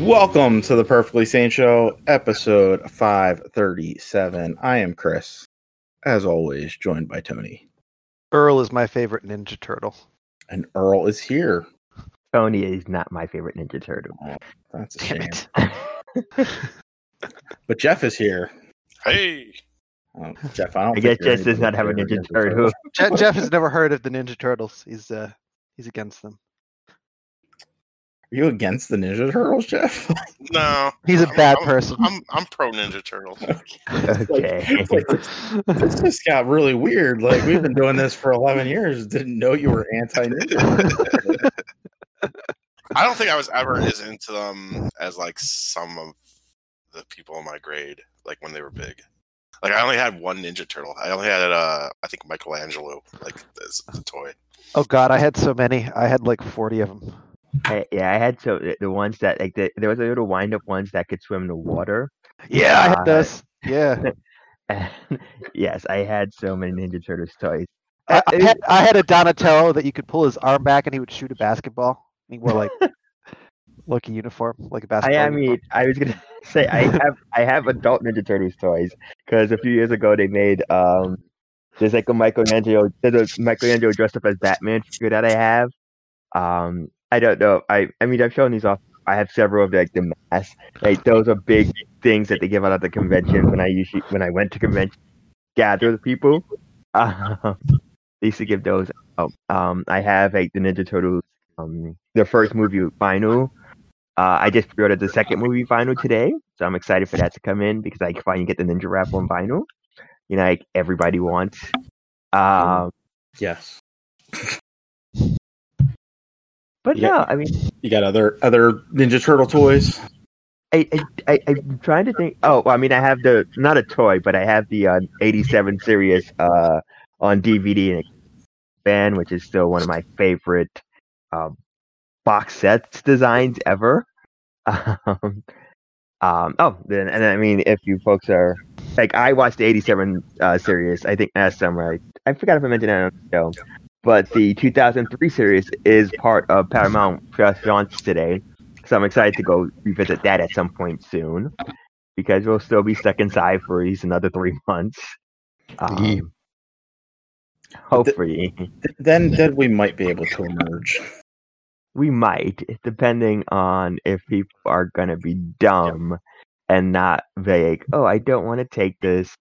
Welcome to the Perfectly Sane Show, episode 537. I am Chris, as always, joined by Tony. Earl is my favorite Ninja Turtle. And Earl is here. Tony is not my favorite Ninja Turtle. Oh, that's a Damn shame. it. But Jeff is here. Hey. Jeff, I don't I guess think you're Jeff does not have a anybody's Ninja favorite Turtle. Jeff has never heard of the Ninja Turtles. He's against them. Are you against the Ninja Turtles, Jeff? No. He's a bad person. I'm pro Ninja Turtles. Okay. This just got really weird. Like, we've been doing this for 11 years. Didn't know you were anti-Ninja. I don't think I was ever as into them as like some of the people in my grade, like when they were big. Like I only had one Ninja Turtle. I only had I think Michelangelo, like as the toy. Oh God, I had so many. I had like 40 of them. I had the ones that like there was a little wind up ones that could swim in the water. Yeah, I had those. Yeah. And, yes, I had so many Ninja Turtles toys. I had a Donatello that you could pull his arm back and he would shoot a basketball. He wore like a uniform, like a basketball. I mean, I was gonna say I have adult Ninja Turtles toys because a few years ago they made there's like a Michelangelo dressed up as Batman figure that I have. I don't know. I mean I've shown these off. I have several of like the masks. Like those are big things that they give out at the convention when I went to convention gather the people. They used to give those out. I have like the Ninja Turtles the first movie vinyl. I just pre-ordered the second movie vinyl today, so I'm excited for that to come in because I can finally get the Ninja Rap on vinyl. You know, like everybody wants. Yes. But Yeah. no, I mean, You got other Ninja Turtle toys? I'm trying to think. Oh, well, I mean, I have not a toy, but I have the 87 series on DVD and band, which is still one of my favorite box sets designs ever. Then I mean, if you folks are like, I watched the 87 series. I think last summer. I forgot if I mentioned that on the show, but the 2003 series is part of Paramount Plus launch today, so I'm excited to go revisit that at some point soon because we'll still be stuck inside for at least another 3 months. Hopefully, Then we might be able to emerge. we might, depending on if people are gonna be dumb and not vague. Oh, I don't want to take this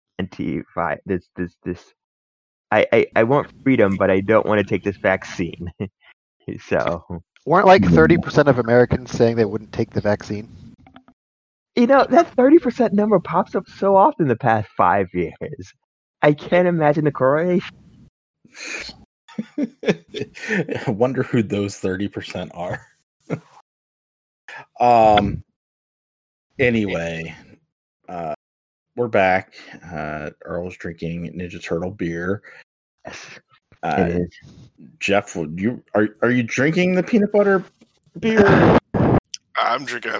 I want freedom, but I don't want to take this vaccine. So, Weren't like 30% of Americans saying they wouldn't take the vaccine? you know, that 30% number pops up so often the past 5 years. I can't imagine the correlation. I wonder who those 30% are. Anyway, we're back. Earl's drinking Ninja Turtle beer. It is. Jeff, are you drinking the peanut butter beer? I'm drinking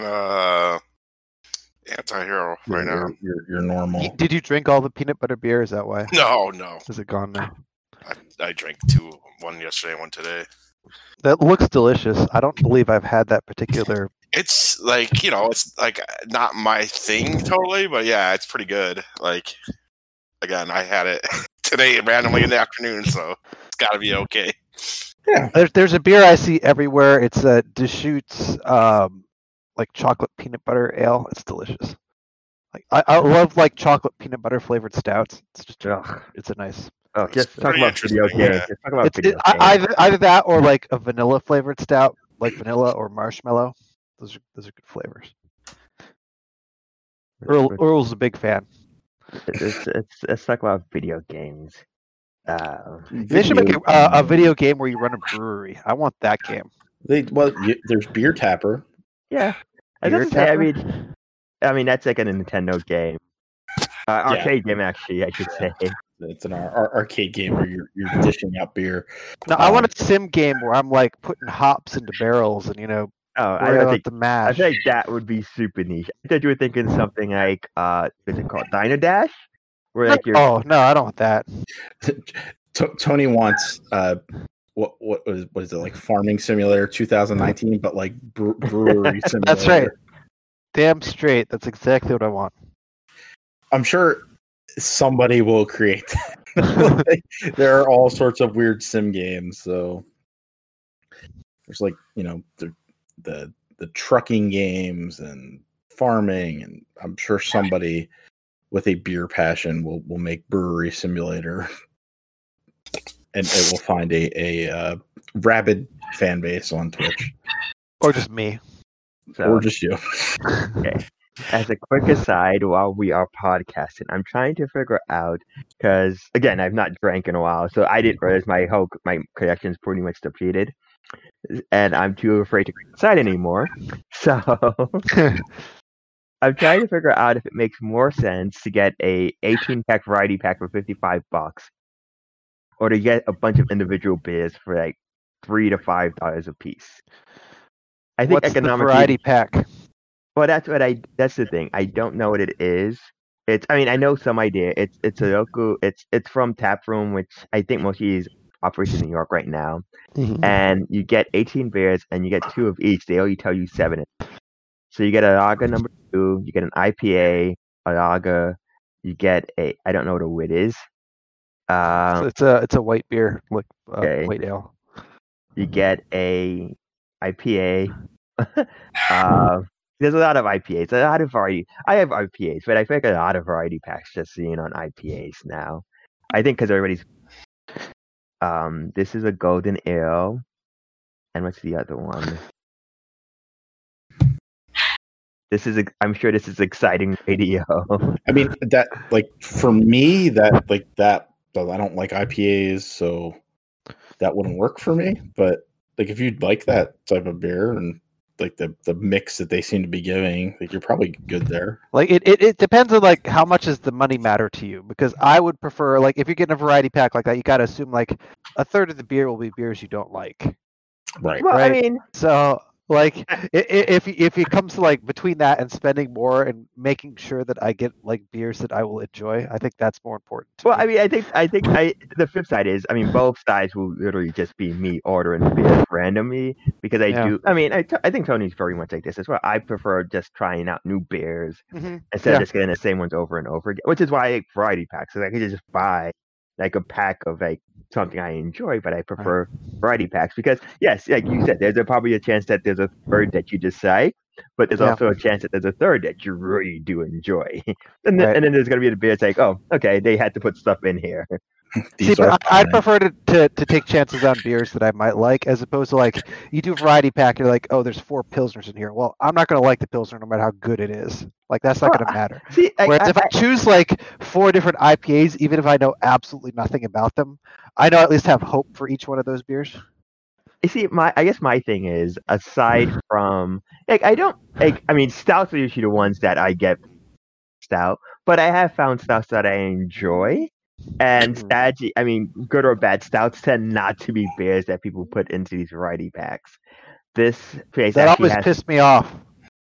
anti-hero right now. You're normal. Did you drink all the peanut butter beer? Is that why? No. Is it gone now? I drank one yesterday, one today. That looks delicious. I don't believe I've had that particular. It's like, it's like not my thing totally, but yeah, it's pretty good. Like, again, I had it today randomly in the afternoon, so it's got to be okay. Yeah. There's a beer I see everywhere. It's a Deschutes like chocolate peanut butter ale. It's delicious. Like I love like chocolate peanut butter flavored stouts. It's just it's a nice. Oh, just talk pretty about video interesting, games. yeah. Just talk about video games. Either that or like a vanilla flavored stout, like vanilla or marshmallow. Those are good flavors. Earl's a big fan. Let's talk about video games. They should make a video game where you run a brewery. I want that game. There's Beer Tapper. Yeah, I Beer was gonna say. Tapper? I mean that's like a Nintendo game, arcade game actually. I should say. It's an arcade game where you're dishing out beer. No, I want a sim game where I'm like putting hops into barrels and Oh, I worried don't about think the I mash. think that would be super niche. I thought you were thinking something like what's it called, Dino Dash, where like you're Oh no, I don't want that. Tony wants what is it, like Farming Simulator 2019, but like brewery simulator. That's right. Damn straight. That's exactly what I want. I'm sure somebody will create that. Like, there are all sorts of weird sim games. So there's like, the trucking games and farming, and I'm sure somebody with a beer passion will make Brewery Simulator, and it will find a rabid fan base on Twitch, Or just me. So, or just you. okay. As a quick aside, while we are podcasting, I'm trying to figure out because again, I've not drank in a while, so I didn't realize my collection's pretty much depleted, and I'm too afraid to go inside anymore. So I'm trying to figure out if it makes more sense to get a 18-pack variety pack for $55, or to get a bunch of individual beers for like $3 to $5 a piece. I think What's the economically, variety pack? well, that's the thing. I don't know what it is. I know some idea. It's a local. It's from Taproom, which I think mostly is operates in New York right now. And you get 18 beers, and you get 2 of each. They only tell you 7. So you get a lager number 2, you get an IPA, a lager, you get a I don't know what a wit is. So it's a white beer, like Okay. white ale. You get a IPA. There's a lot of IPAs, a lot of variety. I have IPAs, but I feel like a lot of variety packs just seeing on IPAs now. I think because everybody's. This is a golden ale, and what's the other one? I'm sure this is exciting radio. I mean, that, like, for me, that I don't like IPAs, so that wouldn't work for me. But like, if you'd like that type of beer and like the mix that they seem to be giving, like, you're probably good there. Like it depends on like how much does the money matter to you, because I would prefer, like, if you're getting a variety pack like that, you got to assume like a third of the beer will be beers you don't like. Right. Well, Right. I mean, So like if it comes to like between that and spending more and making sure that I get like beers that I will enjoy, I think that's more important to well, me. I mean, I think the flip side is, I mean, both sides will literally just be me ordering beers randomly because I Yeah. do. I mean, I think Tony's very much like this as well. I prefer just trying out new beers instead Yeah. of just getting the same ones over and over again, which is why I like variety packs. So I could just buy like a pack of like something I enjoy, but I prefer variety packs because, yes, like you said, there's probably a chance that there's a third that you dislike, but there's Yeah. also a chance that there's a third that you really do enjoy. And then, Right. and then there's going to be the beer that's like, oh, okay, they had to put stuff in here. These See, are but I'd fine. prefer to take chances on beers that I might like, as opposed to like you do variety pack, you're like, oh, there's 4 pilsners in here. Well, I'm not gonna like the pilsner no matter how good it is. Like, that's not Well, gonna matter. See, Whereas if I choose like 4 different IPAs, even if I know absolutely nothing about them, I know I at least have hope for each one of those beers. you see, I guess my thing is, aside from like, I don't like. I mean, stouts are usually the ones that I get stout, but I have found stouts that I enjoy. And stouts, I mean, good or bad, stouts tend not to be beers that people put into these variety packs. This place That actually always has, pissed me off.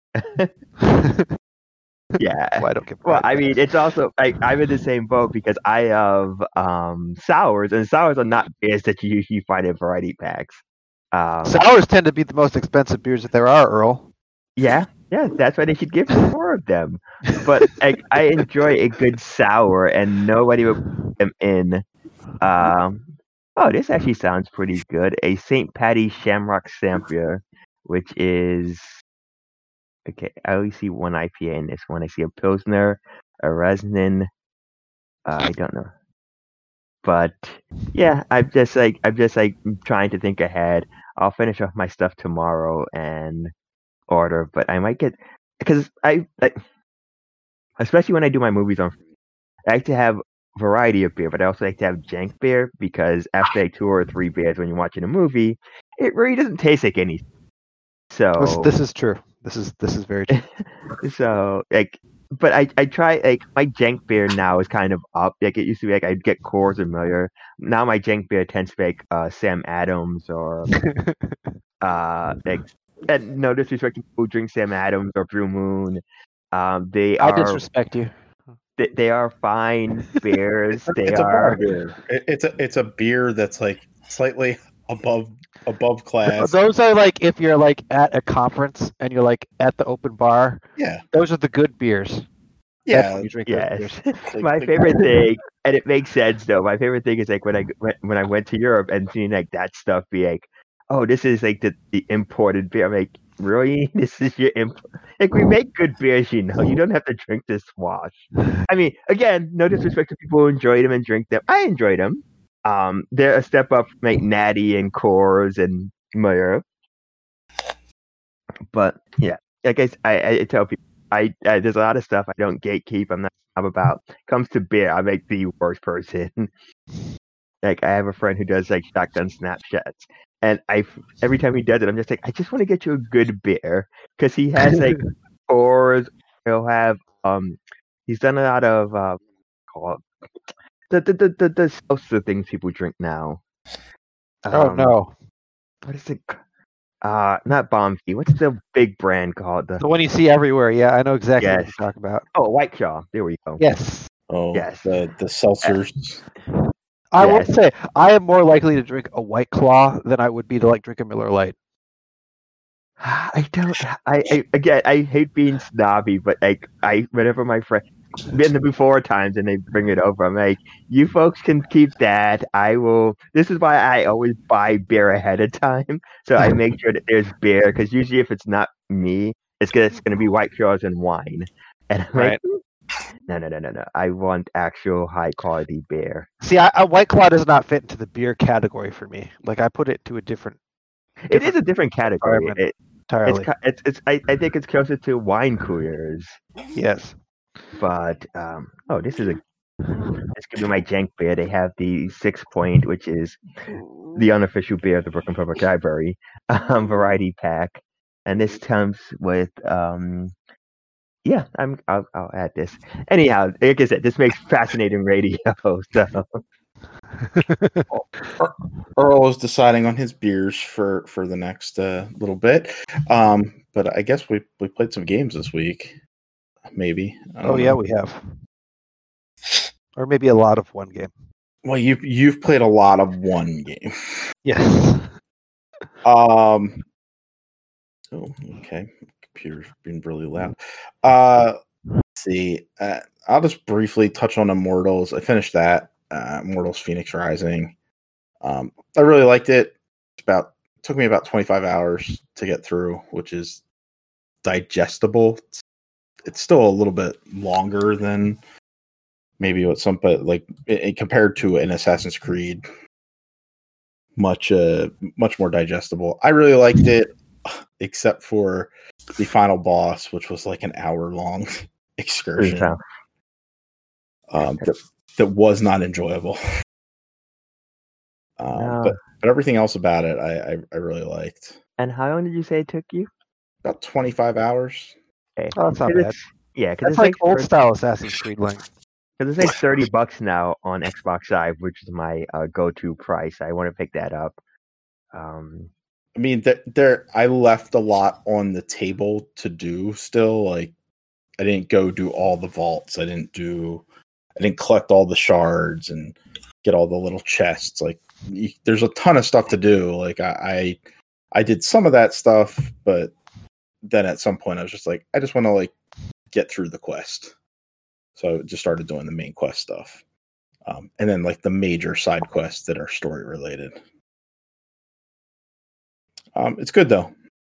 yeah. Well, I don't give. Well, I variety mean, packs. it's also I'm in the same boat because I have sours, and sours are not beers that you usually find in variety packs. Sours tend to be the most expensive beers that there are, Earl. Yeah, that's why they should give you more of them. But I enjoy a good sour, and nobody would put them in. Oh, this actually sounds pretty good. A St. Patty's Shamrock Sampler, which is okay. I only see one IPA in this one. I see a Pilsner, a Resnin. I don't know, but yeah, I'm just trying to think ahead. I'll finish off my stuff tomorrow and order, but I might get because especially when I do my movies on, I like to have variety of beer, but I also like to have jank beer because after like 2 or 3 beers when you're watching a movie, it really doesn't taste like anything. So This is true. This is very true. so but I try my jank beer now is kind of up. Like it used to be like I'd get Coors or Miller. Now my jank beer tends to be like Sam Adams or and no disrespect to people who drink Sam Adams or Blue Moon. They I are disrespect you. they are fine beers. They It's a bar are beer. It's a beer that's like slightly above above class. Those are like if you're like at a conference and you're like at the open bar. Yeah, Those are the good beers. That's yeah. when you drink those Yes. beers. Like- My like- favorite thing, and it makes sense though. My favorite thing is like when I went to Europe and seeing like that stuff be like, oh, this is like the imported beer. I'm like, really? This is your like we make good beers, you know. You don't have to drink this wash. I mean, again, no disrespect to people who enjoy them and drink them. I enjoy them. They're a step up from like Natty and Coors and Meyer. But yeah, like I tell people, I there's a lot of stuff I don't gatekeep. I'm not snob about. Comes to beer, I make the worst person. Like I have a friend who does like shotgun Snapchats, and every time he does it, I'm just like, I just want to get you a good beer because he has like Coors. He'll have he's done a lot of call it the seltzer things people drink now. Oh no, What is it? Not Bombay. What's the big brand called? the one you see everywhere. Yeah, I know exactly what Yes. you're talking about. Oh, White Claw. There we go. Yes, Oh, Yes. the seltzers. I will Yes. say I am more likely to drink a White Claw than I would be to like drink a Miller Lite. I don't. I again. I hate being snobby, but like whenever my friend been there before times and they bring it over, I'm like, you folks can keep that. I will. This is why I always buy beer ahead of time, so I make sure that there's beer because usually if it's not me, it's gonna be White Claws and wine, and I'm like, no. I want actual high quality beer. See, a White Claw does not fit into the beer category for me. Like I put it to a different It is a different category. environment entirely. I think it's closer to wine coolers. Yes. But this could be my jank beer. They have the 6 Point, which is the unofficial beer of the Brooklyn Public Library variety pack, and this comes with I'll add this. Anyhow, like I said, this makes fascinating radio. So Earl is deciding on his beers for the next little bit. But I guess we played some games this week. Maybe. I don't Oh yeah, know. we have. Or maybe a lot of one game. Well, you've played a lot of one game. Yes. Oh, okay. Computer's been really loud. Let's see. I'll just briefly touch on Immortals. I finished that. Immortals Phoenix Rising. I really liked it. Took me about 25 hours to get through, which is digestible. It's still a little bit longer than maybe what but like compared to an Assassin's Creed, much more digestible. I really liked it, except for the final boss, which was like an hour-long excursion. That was not enjoyable. But everything else about it, I really liked. And how long did you say it took you? About 25 hours. Okay. Oh, that's not bad. Yeah, because That's like old style Assassin's Creed length. Because it's like $30 now on Xbox Live, which is my go-to price. I want to pick that up. I mean, I left a lot on the table to do still. Like, I didn't go do all the vaults. I didn't collect all the shards and get all the little chests. Like, there's a ton of stuff to do. Like, I did some of that stuff, but then at some point I was just like, I just want to like get through the quest. So I just started doing the main quest stuff. And then like the major side quests that are story related. It's good though.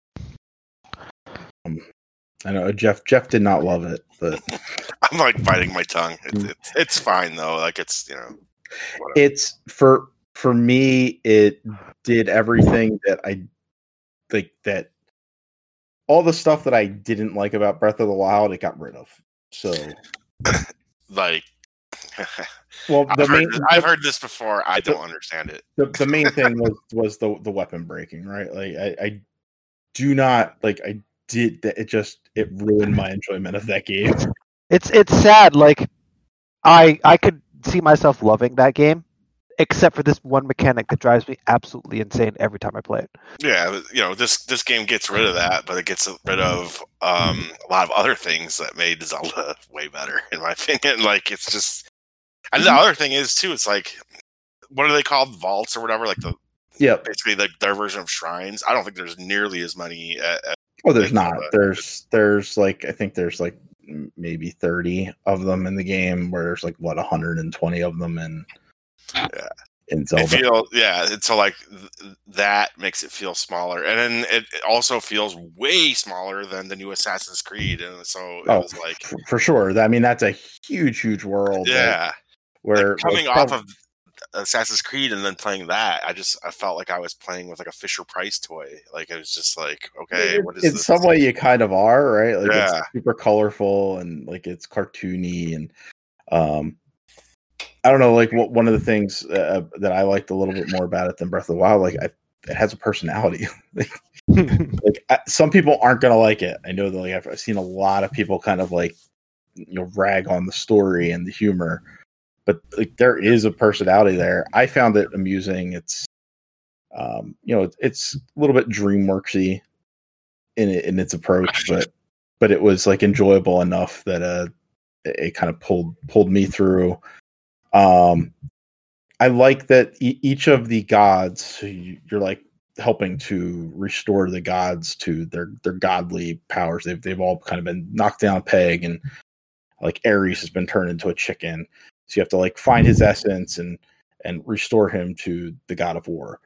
I know Jeff did not love it, but I'm like biting my tongue. It's fine though. Like it's whatever. It's for me. It did everything that I think that all the stuff that I didn't like about Breath of the Wild, it got rid of. So like, well, I've heard this before. I don't understand it. The main thing was the weapon breaking, right? Like I do not like I did that. It ruined my enjoyment of that game. It's sad. Like I could see myself loving that game, except for this one mechanic that drives me absolutely insane every time I play it. Yeah, this game gets rid of that, but it gets rid of a lot of other things that made Zelda way better, in my opinion. Like it's just, and the other thing is too, it's like, what are they called, vaults or whatever? Like Yeah. basically like their version of shrines. I don't think there's nearly as many. Oh, there's like, not. There's like I think there's like maybe 30 of them in the game, where there's like 120 of them in Zelda. So like that makes it feel smaller, and then it also feels way smaller than the new Assassin's Creed, and so it was like for sure. I mean, that's a huge world. Yeah, like, where like coming off of Assassin's Creed and then playing that, I felt like I was playing with like a Fisher Price toy. Like it was just like, okay, what is in this? some way you kind of are, right? Like Yeah. it's super colorful and like it's cartoony, and I don't know, like one of the things that I liked a little bit more about it than Breath of the Wild, like it has a personality. Some people aren't gonna like it. I know that like I've seen a lot of people kind of like rag on the story and the humor, but like there is a personality there. I found it amusing. It's it's a little bit DreamWorksy in its approach, but it was like enjoyable enough that it kind of pulled me through. I like that each of the gods, you're like helping to restore the gods to their godly powers. They've all kind of been knocked down a peg, and like Ares has been turned into a chicken. So you have to like find his essence and restore him to the god of war.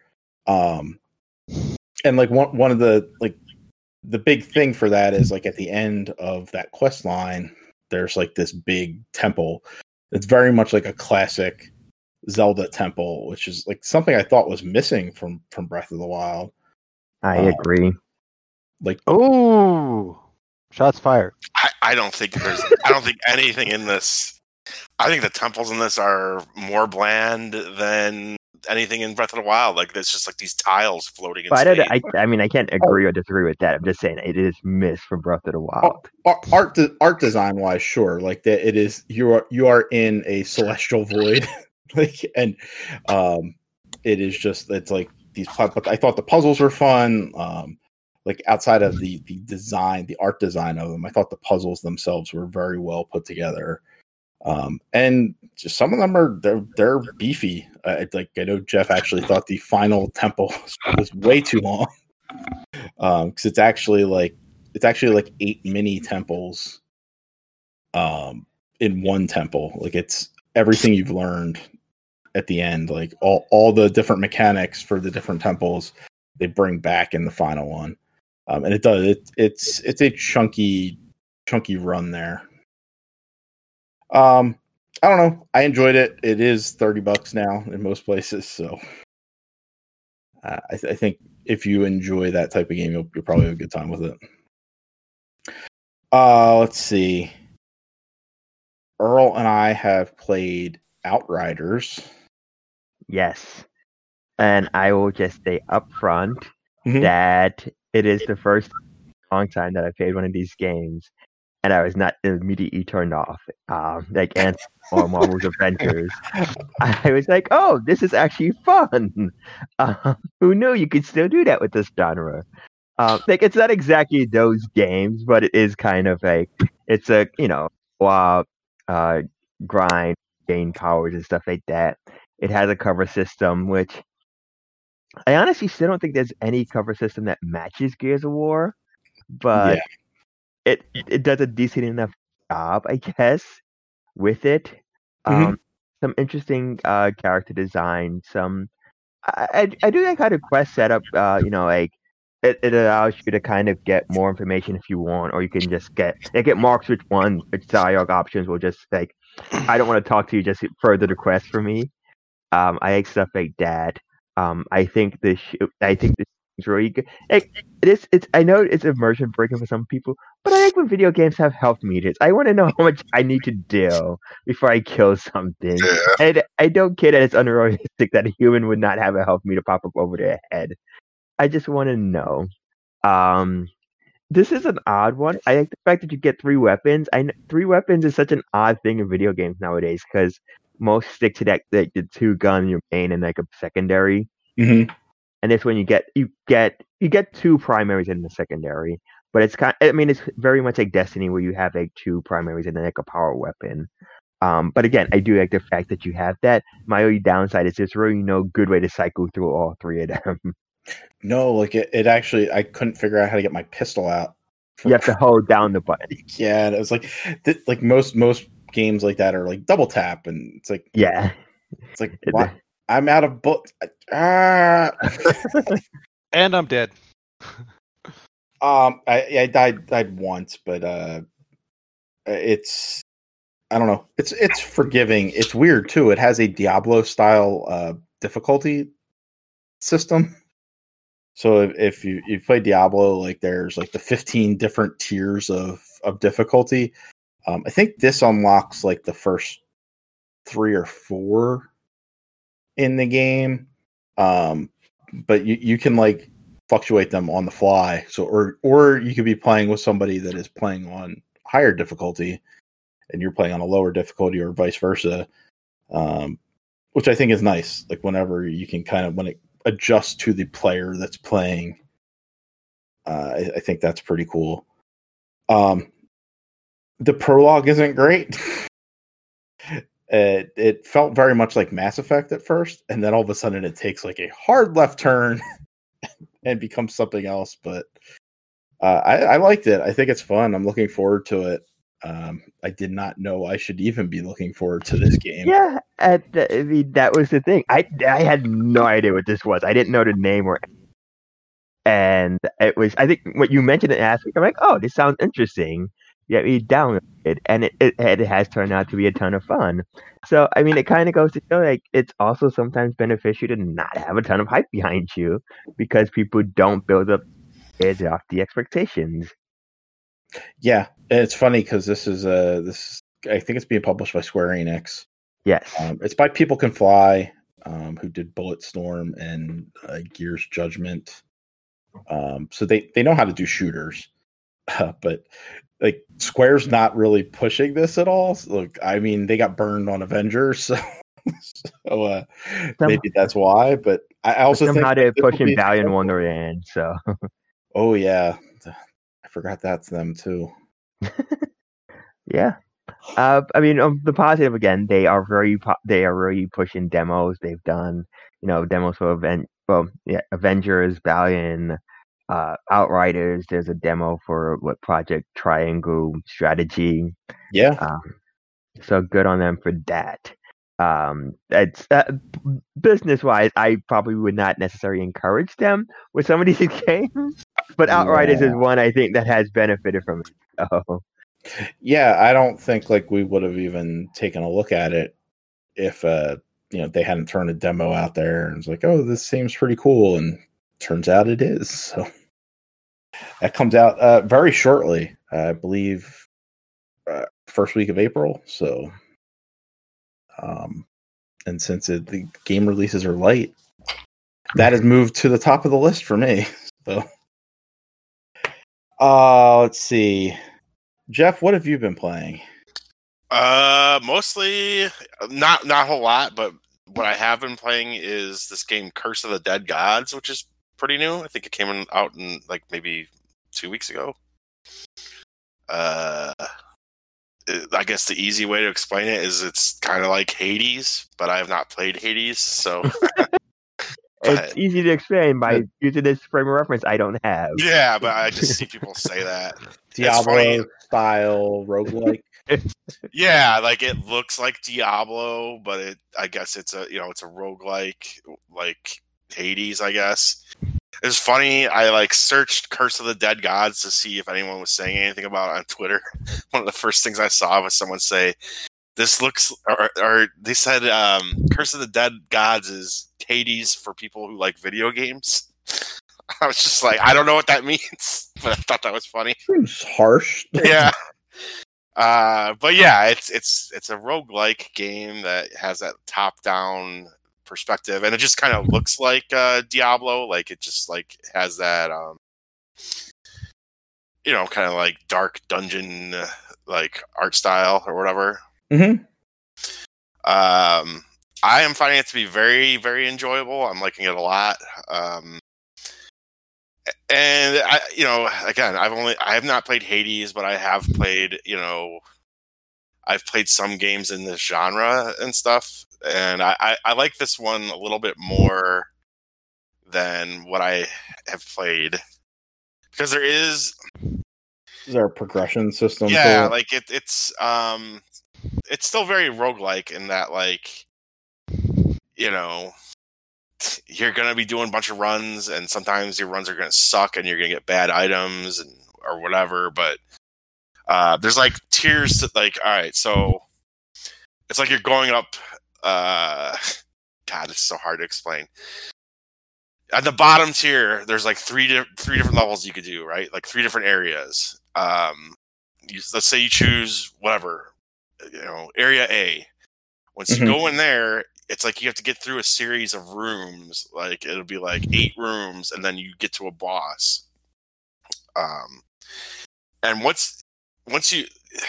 And like one of the like the big thing for that is like at the end of that quest line, there's like this big temple. It's very much like a classic Zelda temple, which is like something I thought was missing from Breath of the Wild. I agree. Like, oh, shots fired. I don't think anything in this. I think the temples in this are more bland than anything in Breath of the Wild. Like there's just like these tiles floating in space. I mean, I can't agree or disagree with that. I'm just saying it is missed from Breath of the Wild. Art design wise, sure. Like that, it is. You are in a celestial void, like, and it is just it's like these. But I thought the puzzles were fun. Like outside of the design, the art design of them, I thought the puzzles themselves were very well put together. And just some of them they're beefy. Like I know Jeff actually thought the final temple was way too long. Because it's actually like 8 mini temples in one temple. Like it's everything you've learned at the end, like all the different mechanics for the different temples they bring back in the final one. And it does it's a chunky run there. I don't know. I enjoyed it. It is $30 now in most places, so I think if you enjoy that type of game, you'll probably have a good time with it. Let's see. Earl and I have played Outriders. Yes, and I will just say up front that it is the first long time that I played one of these games, and I was not immediately turned off. Like Anthem or Marvel's Adventures, I was like, "Oh, this is actually fun." Who knew you could still do that with this genre? Like it's not exactly those games, but it is kind of like it's a grind, gain powers and stuff like that. It has a cover system, which I honestly still don't think there's any cover system that matches Gears of War, but it does a decent enough job, I guess, with it. Some interesting character design. I do that kind of quest setup. Like it allows you to kind of get more information if you want, or you can just get marks which dialogue options will just like, I don't want to talk to you, just further the quest for me. I like stuff like that. I think this is really good. Like, I know it's immersion breaking for some people, but I like when video games have health meters. I want to know how much I need to do before I kill something. Yeah. And I don't care that it's unrealistic that a human would not have a health meter pop up over their head. I just want to know. This is an odd one. I like the fact that you get 3 weapons. 3 weapons is such an odd thing in video games nowadays because most stick to that the 2 gun in your main and like a secondary. Mm-hmm. And this one you get 2 primaries in the secondary. But it's it's very much like Destiny where you have like 2 primaries and then like a power weapon. But again, I do like the fact that you have that. My only downside is there's really no good way to cycle through all three of them. No, like it actually, I couldn't figure out how to get my pistol out. You have to hold down the button. Yeah, and it was like most games like that are like double tap, and it's like Yeah. what? I'm out of bullets. Ah. And I'm dead. I died once, but it's, I don't know. It's forgiving. It's weird too. It has a Diablo style difficulty system. So if you play Diablo, like there's like the 15 different tiers of difficulty. I think this unlocks like the first 3 or 4 in the game. But you can like fluctuate them on the fly. So or you could be playing with somebody that is playing on higher difficulty and you're playing on a lower difficulty, or vice versa. Which I think is nice. Like whenever you can kind of, when it adjusts to the player that's playing, I think that's pretty cool. The prologue isn't great. It felt very much like Mass Effect at first, and then all of a sudden it takes like a hard left turn and becomes something else. But I liked it. I think it's fun. I'm looking forward to it. I did not know I should even be looking forward to this game. Yeah, I mean, that was the thing. I had no idea what this was. I didn't know the name or, and it was. I think what you mentioned it last week. I'm like, oh, this sounds interesting. Yeah, we downloaded it, and it has turned out to be a ton of fun. So I mean, it kind of goes to show like it's also sometimes beneficial to not have a ton of hype behind you because people don't build up edge off the expectations. Yeah, it's funny because this is I think it's being published by Square Enix. Yes, it's by People Can Fly, who did Bulletstorm and Gears Judgment. So they know how to do shooters, but like Square's not really pushing this at all. So, look, I mean, they got burned on Avengers, so maybe that's why. But I also somehow think they're pushing Valiant Wonderland. So, oh yeah, I forgot that's them too. Yeah. I mean, the positive again, they are really pushing demos. They've done, demos for Avengers, Valiant, Outriders. There's a demo for Project Triangle Strategy. Yeah. So good on them for that. It's business wise, I probably would not necessarily encourage them with some of these games, but Outriders is one I think that has benefited from it. So. Yeah, I don't think like we would have even taken a look at it if they hadn't turned a demo out there and it's like, oh, this seems pretty cool, and turns out it is. So that comes out very shortly, I believe, first week of April. So, and since the game releases are light, that has moved to the top of the list for me. So, let's see. Jeff, what have you been playing? Mostly not a whole lot, but what I have been playing is this game Curse of the Dead Gods, which is pretty new. I think it came out in like maybe 2 weeks ago. I guess the easy way to explain it is it's kind of like Hades, but I have not played Hades, so it's easy to explain by using this frame of reference I don't have. Yeah, but I just see people say that. Diablo style roguelike. Yeah, like it looks like Diablo, but I guess it's a it's a roguelike like Hades, I guess. It's funny, I like searched Curse of the Dead Gods to see if anyone was saying anything about it on Twitter. One of the first things I saw was someone say, this looks, or they said Curse of the Dead Gods is Hades for people who like video games. I was just like, I don't know what that means, but I thought that was funny. Seems harsh. Yeah. But yeah, it's a roguelike game that has that top-down perspective, and it just kind of looks like Diablo. Like it just like has that kind of like dark dungeon like art style or whatever. Mm-hmm. I am finding it to be very, very enjoyable. I'm liking it a lot. And I have not played Hades, but I have played, I've played some games in this genre and stuff, and I like this one a little bit more than what I have played, because Is there a progression system? yeah, to it? like it's still very roguelike in that, like, you know, you're gonna be doing a bunch of runs, and sometimes your runs are gonna suck, and you're gonna get bad items and or whatever. But there's like tiers to, like, all right, so it's like you're going up. God, it's so hard to explain. At the bottom tier, there's like three different levels you could do, right? Like 3 different areas. Let's say you choose whatever, area A. Once you go in there, it's like you have to get through a series of rooms. Like it'll be like 8 rooms, and then you get to a boss. And once you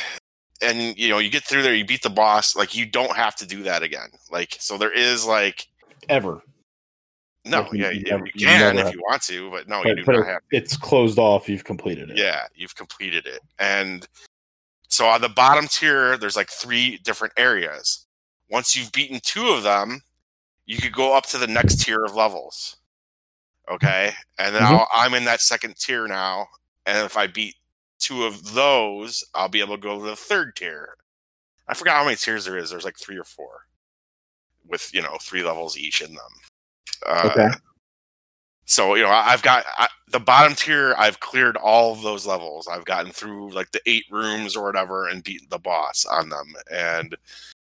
you get through there, you beat the boss. Like you don't have to do that again. Like so, there is like Ever. no, Like, yeah, you you never- you can never if you want to, but no, But, you do but not have. it's closed off. You've completed it. Yeah, you've completed it. And so on the bottom tier, there's like 3 different areas. Once you've beaten 2 of them, you could go up to the next tier of levels. Okay? And now I'm in that second tier now. And if I beat 2 of those, I'll be able to go to the third tier. I forgot how many tiers there is. There's like 3 or 4 with, 3 levels each in them. Okay. So, I've got the bottom tier, I've cleared all of those levels. I've gotten through like the 8 rooms or whatever and beaten the boss on them. And,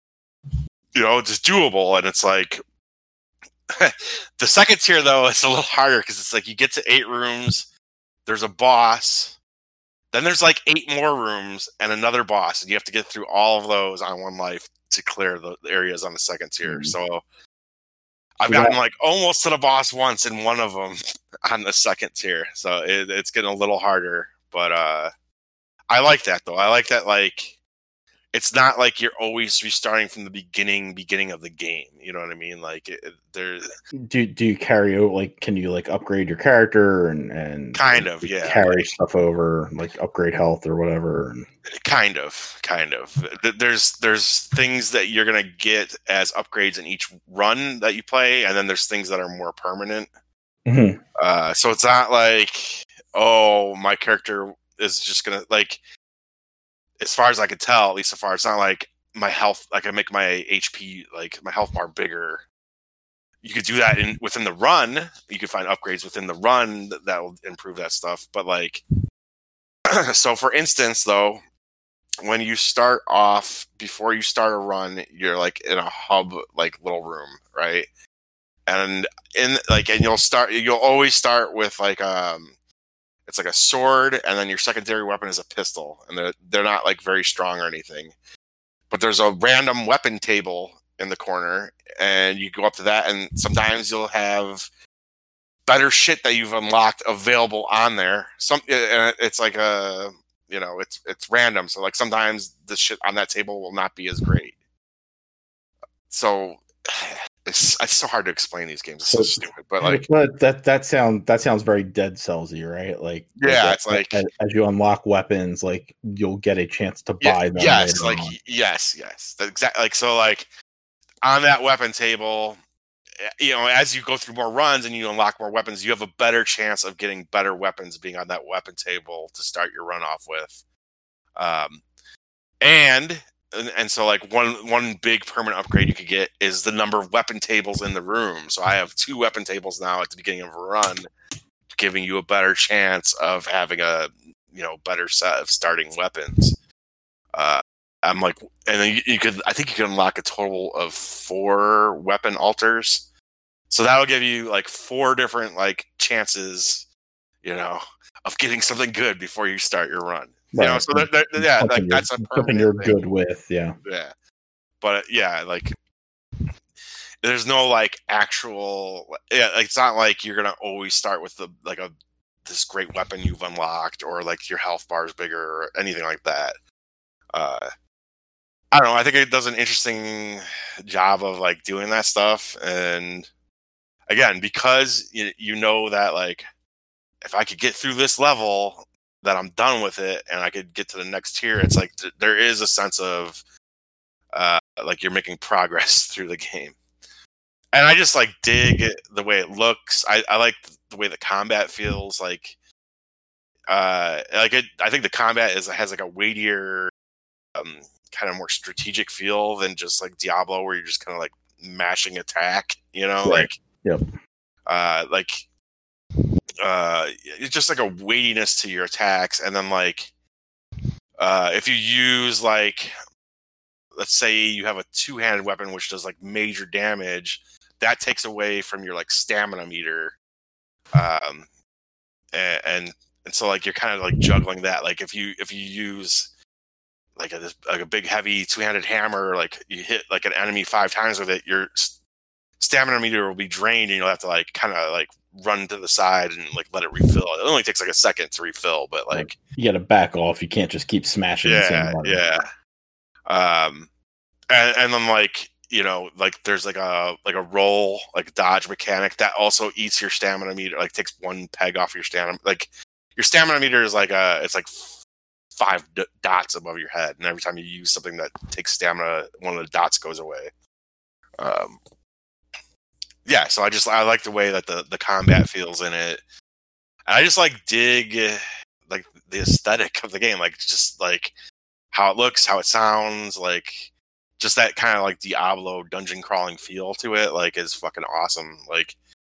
it's doable. And it's like, the second tier, though, it's a little harder because it's like you get to 8 rooms, there's a boss, then there's like 8 more rooms and another boss. And you have to get through all of those on one life to clear the areas on the second tier. So I've gotten like almost to the boss once in one of them on the second tier. So it's getting a little harder, but I like that though. I like that, like, it's not like you're always restarting from the beginning of the game. You know what I mean? Like there's Do you carry over? Like, can you like upgrade your character and kind of, yeah, carry like, stuff over, like upgrade health or whatever? kind of. There's things that you're gonna get as upgrades in each run that you play, and then there's things that are more permanent. So it's not like, oh, my character is just gonna, like, as far as I could tell, at least so far, it's not like my health, like I make my HP, like my health bar bigger. You could do that within the run. You could find upgrades within the run that will improve that stuff. But like, so for instance, though, when you start off, before you start a run, you're like in a hub, like little room, right? And you'll always start with like, it's like a sword, and then your secondary weapon is a pistol, and they're not like very strong or anything. But there's a random weapon table in the corner, and you go up to that, and sometimes you'll have better shit that you've unlocked available on there. It's like it's random. So like sometimes the shit on that table will not be as great. So it's so hard to explain these games. It's so stupid, but like that sounds very Dead Cellsy, right? Like, yeah, it's like as you unlock weapons, like you'll get a chance to buy them. Yes, like on. yes, exactly. Like so, like on that weapon table, as you go through more runs and you unlock more weapons, you have a better chance of getting better weapons being on that weapon table to start your run off with. And so like one big permanent upgrade you could get is the number of weapon tables in the room. So I have 2 weapon tables now at the beginning of a run, giving you a better chance of having a better set of starting weapons. I'm like, and then I think you can unlock a total of 4 weapon altars. So that'll give you like 4 different like chances, of getting something good before you start your run. Right. So yeah, like that's something you're good with, yeah. Yeah, but yeah, like there's no like actual, like it's not like you're gonna always start with this great weapon you've unlocked, or like your health bar is bigger or anything like that. I don't know. I think it does an interesting job of like doing that stuff, and again, because you know that like if I could get through this level, that I'm done with it, and I could get to the next tier. It's like there is a sense of like you're making progress through the game. And I just like dig the way it looks. I like the way the combat feels. I think the combat has like a weightier, kind of more strategic feel than just like Diablo, where you're just kind of like mashing attack. Right. Yep. It's just like a weightiness to your attacks, and then like if you use like, let's say you have a two-handed weapon which does like major damage, that takes away from your like stamina meter, and so like you're kind of like juggling that. Like if you use like a big heavy two-handed hammer, like you hit like an enemy 5 times with it, your stamina meter will be drained, and you'll have to like kind of like run to the side and like let it refill. It only takes like a second to refill, but like you got to back off. You can't just keep smashing. Yeah. And then like like there's like a roll, like dodge mechanic that also eats your stamina meter. Like takes 1 peg off your stamina. Like your stamina meter is like it's like 5 dots above your head, and every time you use something that takes stamina, one of the dots goes away. Yeah, so I like the way that the combat feels in it. And I just like dig like the aesthetic of the game, like just like how it looks, how it sounds, like just that kind of like Diablo dungeon crawling feel to it, like is fucking awesome. Like,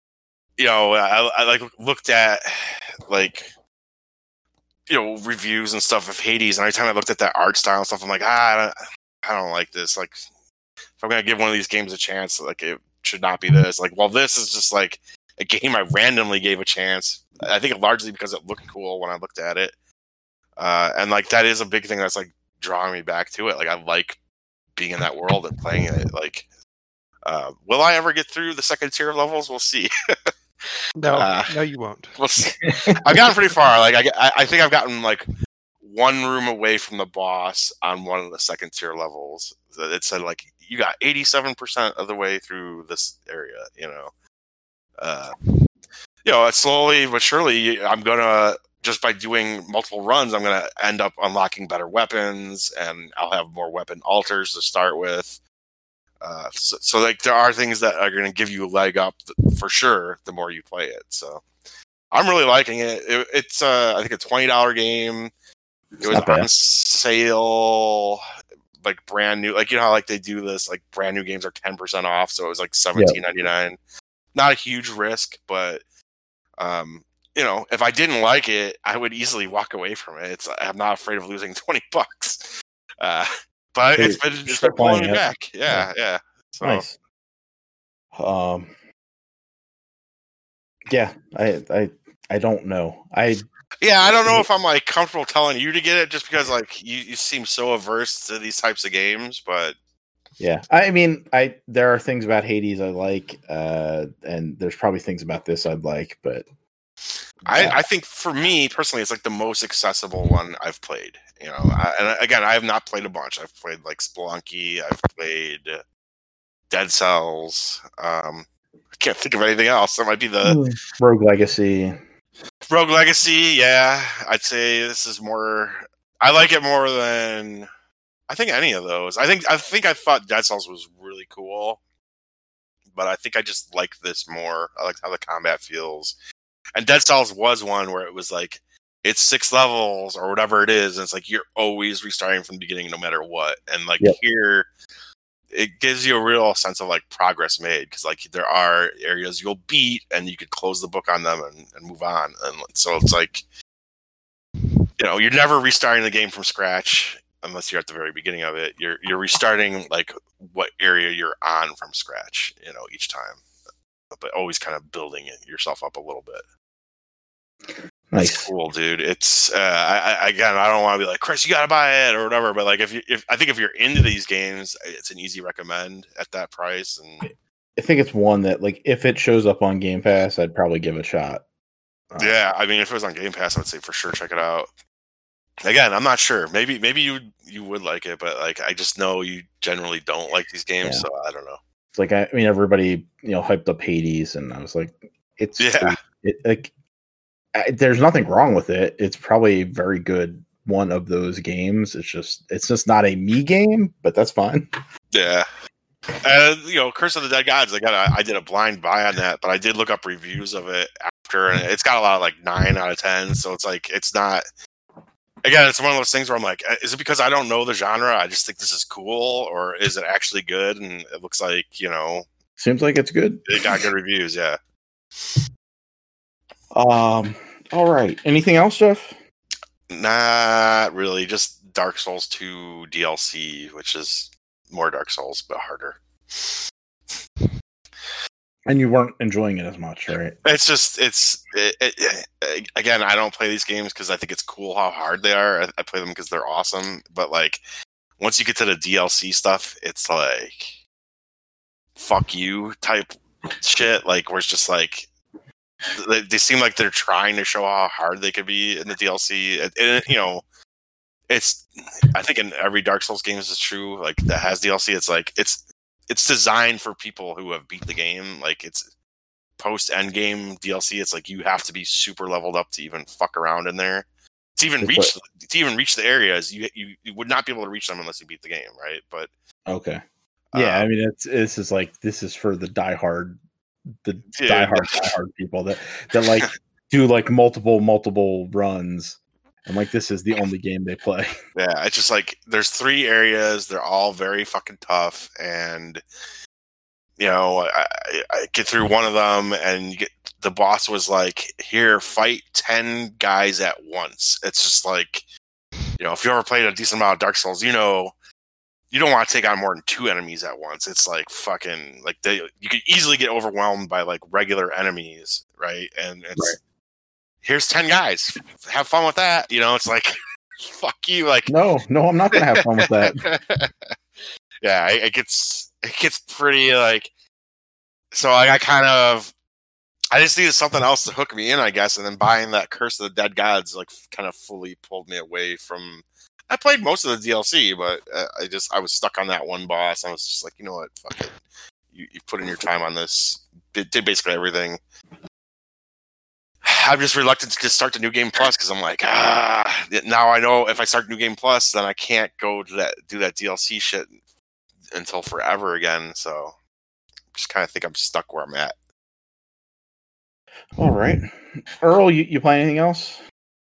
I like looked at like reviews and stuff of Hades, and every time I looked at that art style and stuff, I'm like, I don't like this. Like, if I'm gonna give one of these games a chance, like it should not be this. Like, well, this is just like a game I randomly gave a chance. I think largely because it looked cool when I looked at it, and like that is a big thing that's like drawing me back to it. Like, I like being in that world and playing it. Like, will I ever get through the second tier levels? We'll see. No, you won't. We'll see. I've gotten pretty far. Like, I think I've gotten like 1 room away from the boss on one of the second tier levels. It said like you got 87% of the way through this area. Slowly but surely, I'm gonna, just by doing multiple runs, I'm gonna end up unlocking better weapons, and I'll have more weapon altars to start with. So like there are things that are gonna give you a leg up for sure the more you play it. So I'm really liking it. It's I think a $20 game. It was on sale, like brand new. Like, how like they do this, like brand new games are 10% off, so it was like $17.99. Not a huge risk, but if I didn't like it, I would easily walk away from it. I'm not afraid of losing $20. But it's been pulling me back. Yeah. So. Nice. Yeah, I don't know. I don't know if I'm like comfortable telling you to get it, just because like you seem so averse to these types of games, but yeah, I mean, there are things about Hades I like, and there's probably things about this I'd like, but I think for me personally, it's like the most accessible one I've played. And again, I have not played a bunch. I've played like Spelunky, I've played Dead Cells. I can't think of anything else. That might be the Rogue Legacy. Rogue Legacy, yeah. I'd say this is more. I like it more than I think any of those. I think I thought Dead Cells was really cool, but I think I just like this more. I like how the combat feels. And Dead Cells was one where it was like it's 6 levels or whatever it is, and it's like you're always restarting from the beginning no matter what. And like here, it gives you a real sense of like progress made, because like there are areas you'll beat and you could close the book on them and move on. And so it's like, you're never restarting the game from scratch unless you're at the very beginning of it. You're restarting like what area you're on from scratch, each time, but always kind of building yourself up a little bit. Nice. It's cool, dude. It's I don't want to be like, Chris, you gotta buy it or whatever, but like I think if you're into these games, it's an easy recommend at that price. And I think it's one that, like, if it shows up on Game Pass, I'd probably give it a shot. Yeah, I mean, if it was on Game Pass, I would say for sure check it out. Again, I'm not sure. Maybe you would like it, but like I just know you generally don't like these games, so I don't know. It's like, I mean, everybody hyped up Hades, and I was like, there's nothing wrong with it. It's probably very good one of those games. It's just not a me game, but that's fine. Yeah. Curse of the Dead Gods. I did a blind buy on that, but I did look up reviews of it after, and it's got a lot of like 9 out of 10. So it's like it's not. Again, it's one of those things where I'm like, is it because I don't know the genre? I just think this is cool, or is it actually good? And it looks like seems like it's good. It got good reviews. Yeah. All right. Anything else, Jeff? Not really. Just Dark Souls 2 DLC, which is more Dark Souls but harder. And you weren't enjoying it as much, right? It's just again, I don't play these games because I think it's cool how hard they are. I play them because they're awesome. But like, once you get to the DLC stuff, it's like fuck you type shit. Like, where it's just like they seem like they're trying to show how hard they could be in the DLC. It's I think in every Dark Souls game this is true. Like that has DLC. It's like it's designed for people who have beat the game. Like it's post end game DLC. It's like you have to be super leveled up to even fuck around in there. To even reach the areas, you would not be able to reach them unless you beat the game, right? But okay, yeah. I mean, this is for the diehard people that like do like multiple runs. And like this is the only game they play. Yeah, it's just like there's 3 areas. They're all very fucking tough, and I get through one of them, and the boss was like, "Here, fight 10 guys at once." It's just like, if you ever played a decent amount of Dark Souls, you don't want to take on more than 2 enemies at once. It's like fucking like you could easily get overwhelmed by like regular enemies, right? And it's. Right. Here's 10 guys. Have fun with that. It's like, fuck you. Like, no, I'm not gonna have fun with that. Yeah, it gets pretty like. So like, I just needed something else to hook me in, I guess, and then buying that Curse of the Dead Gods like kind of fully pulled me away from. I played most of the DLC, but I was stuck on that one boss. I was just like, you know what, fuck it. You put in your time on this. It did basically everything. I'm just reluctant to start the New Game Plus because I'm like, now I know if I start New Game Plus, then I can't go to do that DLC shit until forever again. So I just kind of think I'm stuck where I'm at. All right. Earl, you play anything else?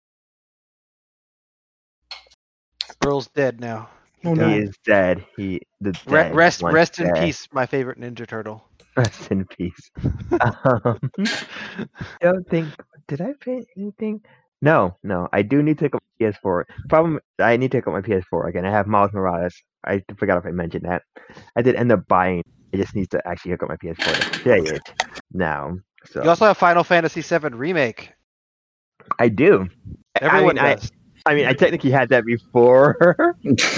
Earl's dead now. Oh, no. He is dead. Rest in peace, my favorite Ninja Turtle. Rest in peace. Don't think. Did I pay anything? No. I do need to take up my PS4. Problem, I need to take up my PS4 again. I have Miles Morales. I forgot if I mentioned that. I did end up buying. I just need to actually hook up my PS4 to play it now. So You also have Final Fantasy VII Remake. I do. Everyone does. I technically had that before.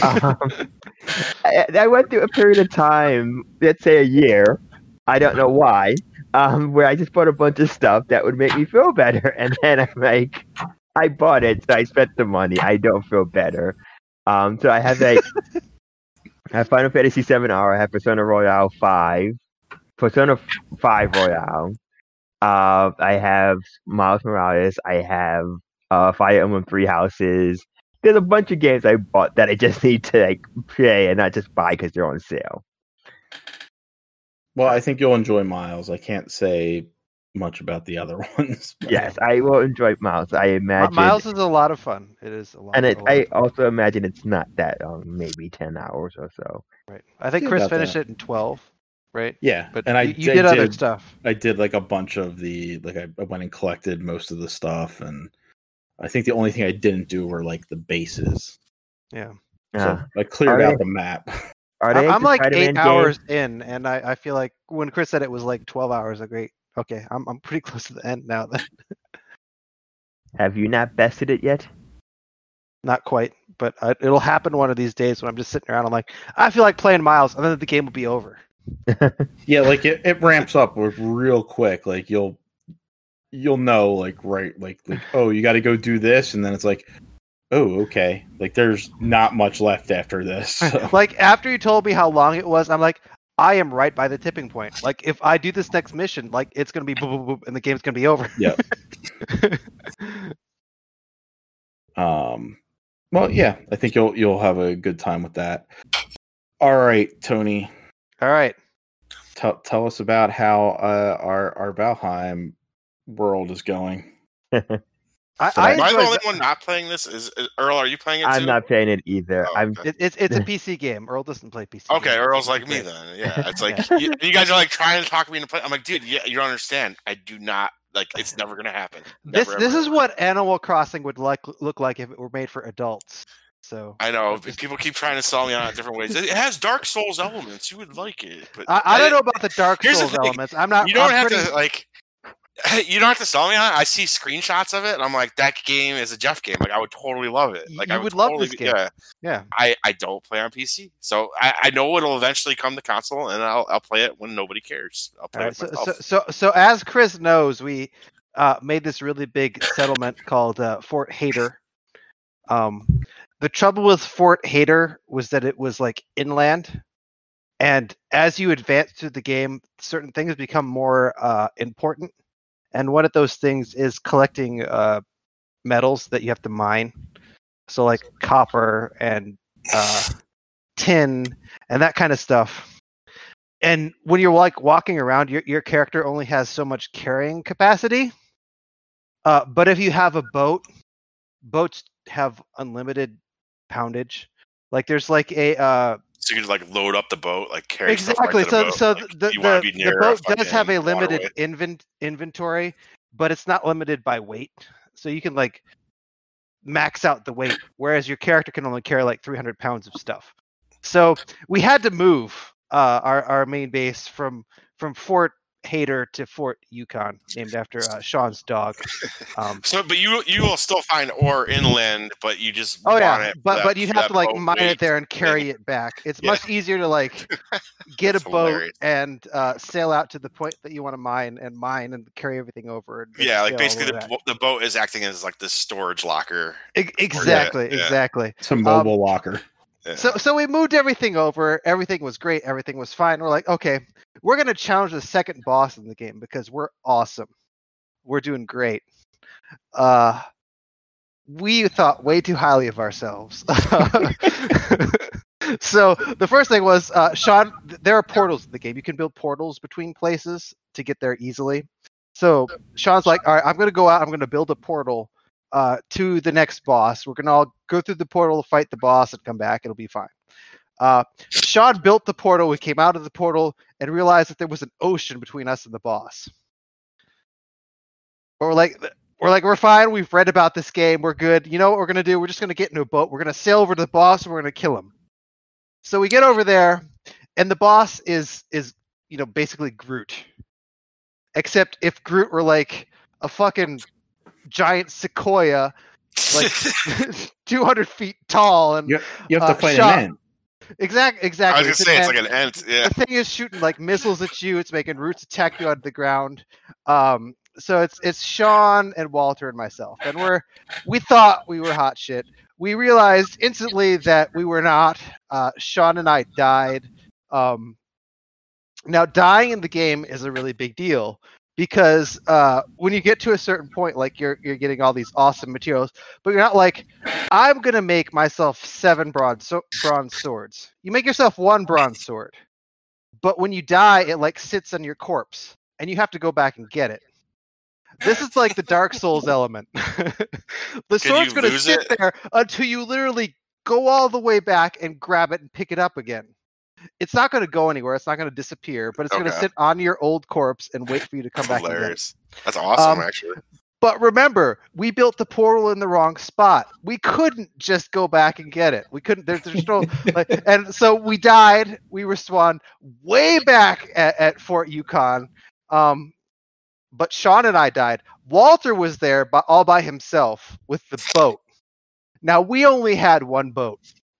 I went through a period of time, let's say a year. I don't know why. Where I just bought a bunch of stuff that would make me feel better, and then I'm like, I bought it, so I spent the money. I don't feel better. So I have I have Final Fantasy VII R. I have Persona Royale 5, Persona 5 Royale. I have Miles Morales. I have Fire Emblem 3 Houses. There's a bunch of games I bought that I just need to like play and not just buy because they're on sale. Well, I think you'll enjoy Miles. I can't say much about the other ones. Yes, I will enjoy Miles. I imagine Miles is a lot of fun. It is a lot. And a lot I of fun. also imagine it's not that maybe 10 hours or so. Right. I think Yeah, Chris about finished that. it in 12. Right. Yeah, But and you did other stuff. I did like a bunch of I went and collected most of the stuff, and I think the only thing I didn't do were like the bases. Yeah. So I cleared out the map. Are they I'm the like Spider-Man 8 hours in, and I feel like when Chris said it was like 12 hours, great. Okay, I'm pretty close to the end now. Then Have you not bested it yet? not quite, but it'll happen one of these days when I'm just sitting around. I'm like, I feel like playing Miles, and then the game will be over. Yeah, like it ramps up real quick. Like you'll know like oh, you got to go do this, and then it's like, oh, okay. Like there's not much left after this. So. Like after you told me how long it was, I'm like, I am right by the tipping point. Like if I do this next mission, like it's gonna be boop, boop, boop, and the game's gonna be over. Yep. Well, yeah, I think you'll have a good time with that. All right, Tony, All right. tell us about how our Valheim world is going. I Am I the enjoy. only one not playing this? Is Earl? Are you playing it too? I'm not playing it either. Oh, I'm okay. It's a PC game. Earl doesn't play PC. Okay, games. Earl's like It's me great. then. Yeah, it's like you guys are like trying to talk me into play. I'm like, dude, yeah, you don't understand. I do not like. It's never gonna happen. This Never, this ever, is ever. what Animal Crossing would look like if it were made for adults. So I know people keep trying to sell me on it different ways. It has Dark Souls elements. You would like it, but I don't know about the Dark Here's the Souls thing. elements. I'm not. You don't I'm have pretty, to like. You don't have to sell me on it. I see screenshots of it, and I'm like, that game is a Jeff game. Like, I would totally love it. Like, You I would totally, love this game. Yeah, Yeah. I don't play on PC, so I know it'll eventually come to console, and I'll play it when nobody cares. I'll play All it right. myself. So as Chris knows, we made this really big settlement called Fort Hater. The trouble with Fort Hater was that it was like inland, and as you advance through the game, certain things become more important. And one of those things is collecting metals that you have to mine. So like copper and tin and that kind of stuff. And when you're like walking around, your character only has so much carrying capacity. But if you have a boat, boats have unlimited poundage. Like there's like a So you could like load up the boat, like carry exactly. stuff right to So the boat. the Like, you wanna be the near a boat does fucking have a limited waterway. inventory, but it's not limited by weight. So you can like max out the weight, whereas your character can only carry like 300 pounds of stuff. So we had to move our main base from Fort Hater to Fort Yukon, named after Sean's dog. So, but you will still find ore inland, but you just Oh want yeah, it. but you'd have to like boat mine weight it there and carry thing. it back. It's Yeah. much easier to like get a That's boat hilarious. and sail out to the point that you want to mine and carry everything over. And Yeah, like sail all basically the way back. the boat is acting as like this storage locker. Exactly, Yeah. exactly. It's a mobile locker. Yeah. So we moved everything over. Everything was great. Everything was fine. We're like, okay, we're gonna challenge the second boss in the game because we're awesome. We're doing great. We thought way too highly of ourselves. So the first thing was, Sean, there are portals in the game. You can build portals between places to get there easily. So Sean's like, all right, I'm gonna go out. I'm gonna build a portal to the next boss. We're gonna all go through the portal, fight the boss, and come back. It'll be fine. Sean built the portal. We came out of the portal and realized that there was an ocean between us and the boss. But we're fine. We've read about this game. We're good. You know what we're gonna do? We're just gonna get in a boat. We're gonna sail over to the boss and we're gonna kill him. So we get over there, and the boss is basically Groot. Except if Groot were like a fucking giant sequoia, like 200 feet tall, and You have to fight Sean- an ant. exactly. I was gonna say it's an like an ant. Yeah. The thing is shooting like missiles at you. It's making roots attack you out of the ground. So it's Sean and Walter and myself, and we thought we were hot shit. We realized instantly that we were not. Sean and I died. Now dying in the game is a really big deal because when you get to a certain point, like you're getting all these awesome materials, but you're not like, I'm gonna make myself 7 bronze swords. You make yourself 1 bronze sword, but when you die, it like sits on your corpse, and you have to go back and get it. This is like the Dark Souls element. The sword's gonna sit there until you literally go all the way back and grab it and pick it up again. It's not going to go anywhere. It's not going to disappear, but it's going to sit on your old corpse and wait for you to come back and get it. That's awesome, actually. But remember, we built the portal in the wrong spot. We couldn't just go back and get it. We couldn't. There's no. And so we died. We respawned way back at Fort Yukon. But Sean and I died. Walter was there all by himself with the boat. Now, we only had 1 boat.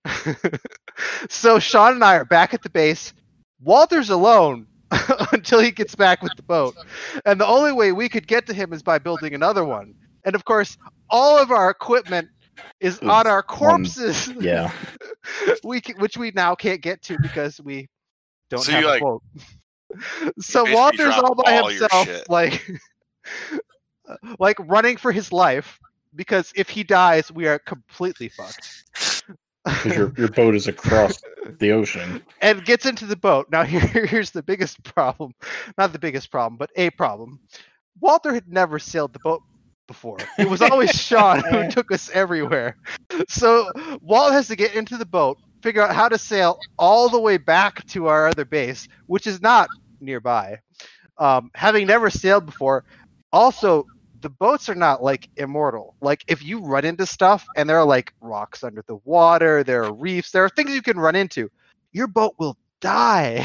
So Sean and I are back at the base. Walter's alone until he gets back with the boat. And the only way we could get to him is by building another one. And of course, all of our equipment is on our corpses. Yeah. Which we now can't get to because we don't have a boat. So basically Walter's dropped all by all your himself, shit. like running for his life. because if he dies, we are completely fucked. Because your boat is across the ocean. And gets into the boat. Now here's the biggest problem. Not the biggest problem, but a problem. Walter had never sailed the boat before. It was always Sean who took us everywhere. So Walt has to get into the boat, figure out how to sail all the way back to our other base, which is not nearby. Having never sailed before, also the boats are not like immortal. Like if you run into stuff and there are like rocks under the water, there are reefs, there are things you can run into, your boat will die.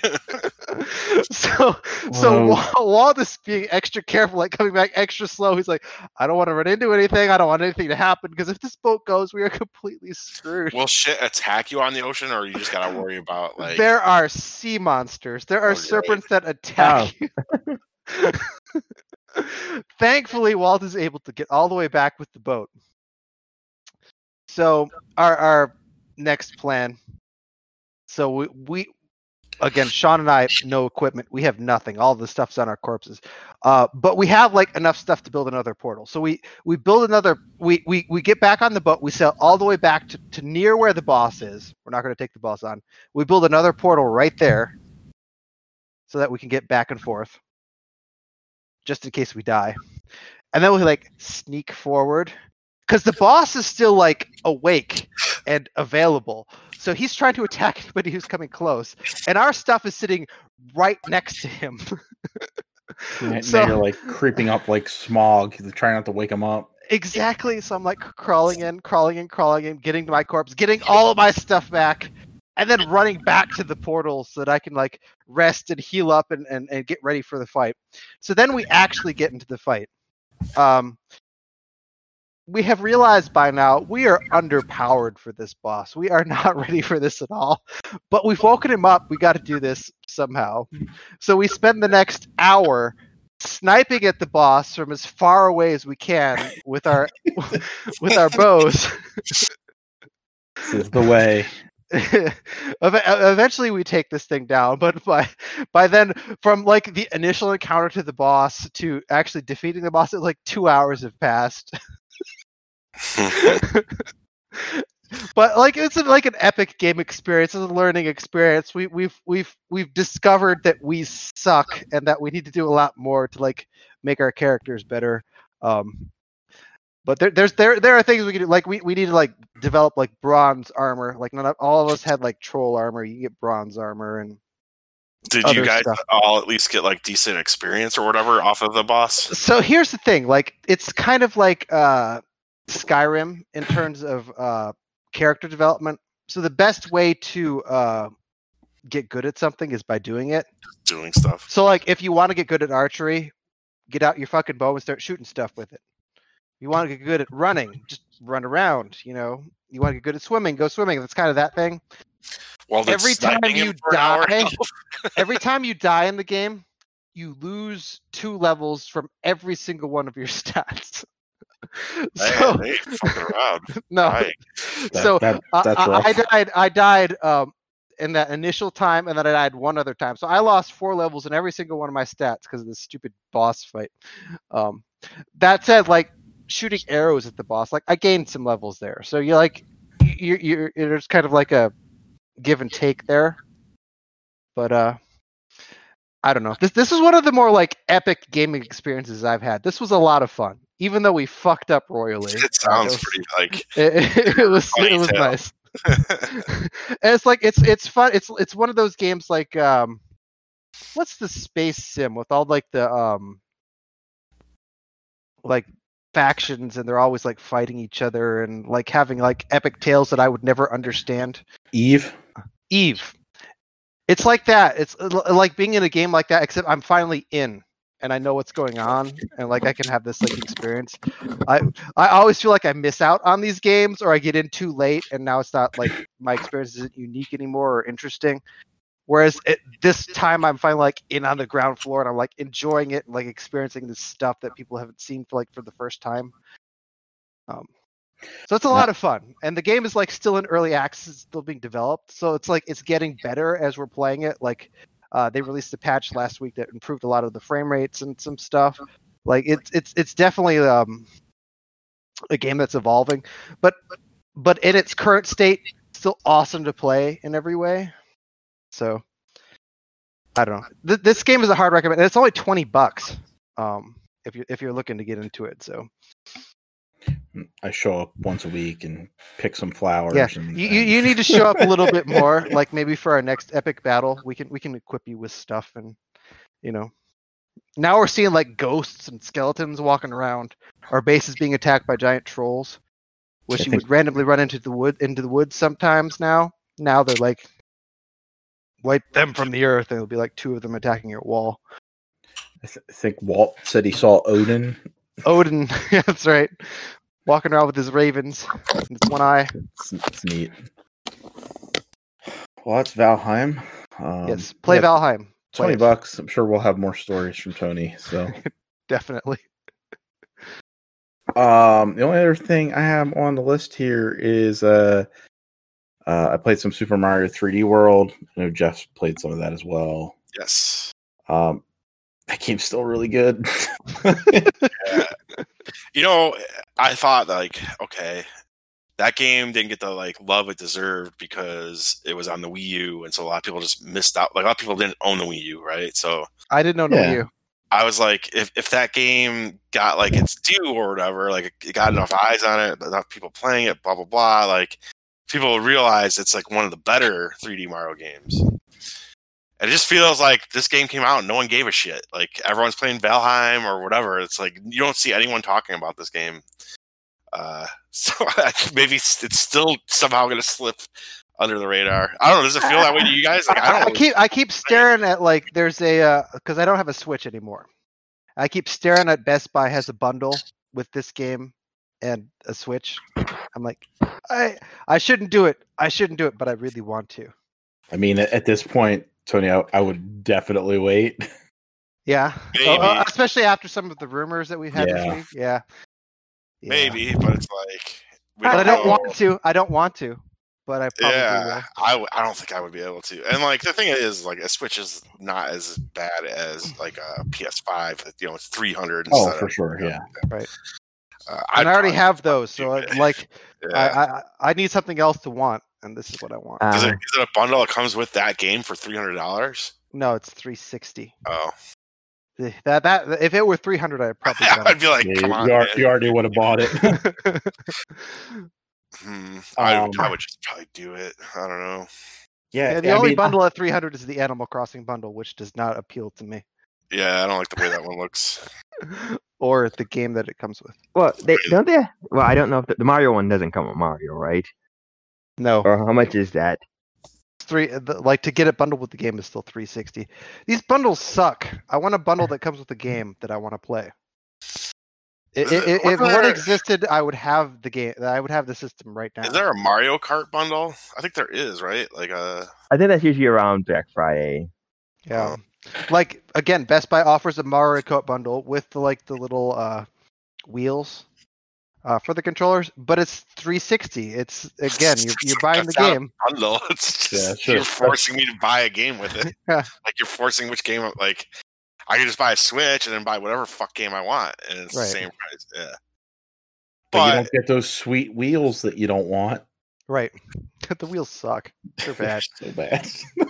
So Walt is being extra careful, like coming back extra slow. He's like, I don't want to run into anything. I don't want anything to happen because if this boat goes, we are completely screwed. Will shit attack you on the ocean, or you just gotta worry about like? There are sea monsters. There are serpents that attack you. Thankfully, Walt is able to get all the way back with the boat. So our next plan. So we again, Sean and I, no equipment. We have nothing. All the stuff's on our corpses. But we have like enough stuff to build another portal. So we build another. We get back on the boat. We sail all the way back to near where the boss is. We're not going to take the boss on. We build another portal right there, so that we can get back and forth, just in case we die. And then we like sneak forward because the boss is still like awake and available. So he's trying to attack anybody who's coming close. And our stuff is sitting right next to him. Now you're like creeping up like Smog, trying not to wake him up. Exactly. So I'm like crawling in, getting to my corpse, getting all of my stuff back, and then running back to the portal so that I can like rest and heal up and get ready for the fight. So then we actually get into the fight. We have realized by now we are underpowered for this boss. We are not ready for this at all. But we've woken him up. We got to do this somehow. So we spend the next hour sniping at the boss from as far away as we can with our bows. This is the way. Eventually we take this thing down, but by then, from like the initial encounter to the boss to actually defeating the boss, like 2 hours have passed. But like it's like an epic game experience, it's a learning experience. We've discovered that we suck and that we need to do a lot more to like make our characters better. But there are things we can do. Like we need to like develop like bronze armor. Like not all of us had like troll armor. You can get bronze armor and. Did you guys all at least get like decent experience or whatever off of the boss? So here's the thing. Like it's kind of like Skyrim in terms of character development. So the best way to get good at something is by doing it. Doing stuff. So like if you want to get good at archery, get out your fucking bow and start shooting stuff with it. You want to get good at running, just run around, you know. You want to get good at swimming, go swimming. That's kind of that thing. Well, every time you die in the game, you lose 2 levels from every single one of your stats. So, hey, fucking around. No. Right. So that's rough. I died in that initial time, and then I died one other time. So I lost 4 levels in every single one of my stats because of this stupid boss fight. That said, like shooting arrows at the boss, like I gained some levels there. So you're there's kind of like a give and take there. But I don't know. This is one of the more like epic gaming experiences I've had. This was a lot of fun, even though we fucked up royally. It sounds pretty like it was nice. And it's like it's fun. It's one of those games like what's the space sim with all like the like factions and they're always like fighting each other and like having like epic tales that I would never understand. Eve. It's like that. It's like being in a game like that, except I'm finally in and I know what's going on and like I can have this like experience. I always feel like I miss out on these games or I get in too late and now it's not like my experience isn't unique anymore or interesting. Whereas this time I'm finally like in on the ground floor and I'm like enjoying it and like experiencing this stuff that people haven't seen for the first time. So it's a lot of fun, and the game is like still in early access, still being developed. So it's like it's getting better as we're playing it. Like they released a patch last week that improved a lot of the frame rates and some stuff. Like it's definitely a game that's evolving, but in its current state, still awesome to play in every way. So I don't know. This game is a hard recommend. It's only $20. If you're looking to get into it, so I show up once a week and pick some flowers. yeah, and you need to show up a little bit more. Like maybe for our next epic battle, we can equip you with stuff, and now we're seeing like ghosts and skeletons walking around. Our base is being attacked by giant trolls, which you would randomly run into the woods sometimes. Now they're like wipe them from the earth, and it'll be like 2 of them attacking your wall. I think Walt said he saw Odin. Odin, yeah, that's right. Walking around with his ravens and his one eye. It's neat. Well, that's Valheim. Yes, play Valheim. Play $20. I'm sure we'll have more stories from Tony. So definitely. The only other thing I have on the list here is I played some Super Mario 3D World. I know Jeff played some of that as well. Yes. That game's still really good. Yeah. I thought okay, that game didn't get the love it deserved because it was on the Wii U, and so a lot of people just missed out. Like a lot of people didn't own the Wii U, right? So I didn't own the Wii U. I was like, if that game got its due or whatever, it got enough eyes on it, enough people playing it, blah blah blah, people will realize it's one of the better 3D Mario games. It just feels like this game came out and no one gave a shit. Everyone's playing Valheim or whatever. It's you don't see anyone talking about this game. So maybe it's still somehow going to slip under the radar. I don't know. Does it feel that way to you guys? I keep staring at there's a because I don't have a Switch anymore. I keep staring at Best Buy has a bundle with this game and a Switch. I'm like, I shouldn't do it. I shouldn't do it, but I really want to. I mean, at this point, Tony, I would definitely wait. Yeah, especially after some of the rumors that we've had this week. Yeah. Maybe, but it's but I don't want to. I don't want to, but I probably will. I don't think I would be able to. And the thing is, a Switch is not as bad as a PS5. It's 300. Oh, for sure, yeah, right. And I already have those, so I need something else to want, and this is what I want. Is it a bundle that comes with that game for $300? No, it's $360. Oh. That if it were 300, I'd probably. I'd be like, come on, you already would have bought it. I would just probably do it. I don't know. Yeah, the only bundle at 300 is the Animal Crossing bundle, which does not appeal to me. Yeah, I don't like the way that one looks. Or the game that it comes with. Well, don't they? Well, I don't know if the Mario one doesn't come with Mario, right? No. Or how much is that? To get it bundled with the game is still $360. These bundles suck. I want a bundle that comes with the game that I want to play. If one existed, I would have the game. I would have the system right now. Is there a Mario Kart bundle? I think there is, right? I think that's usually around Black Friday. Yeah. Again, Best Buy offers a Mario Kart bundle with the little wheels for the controllers, but it's $360. It's again, you're buying the game. Bundle. It's just, you're forcing me to buy a game with it. Yeah. You're forcing which game. I can just buy a Switch and then buy whatever fuck game I want, and it's the same price. Yeah. But you don't get those sweet wheels that you don't want. Right. The wheels suck. They're bad. So bad.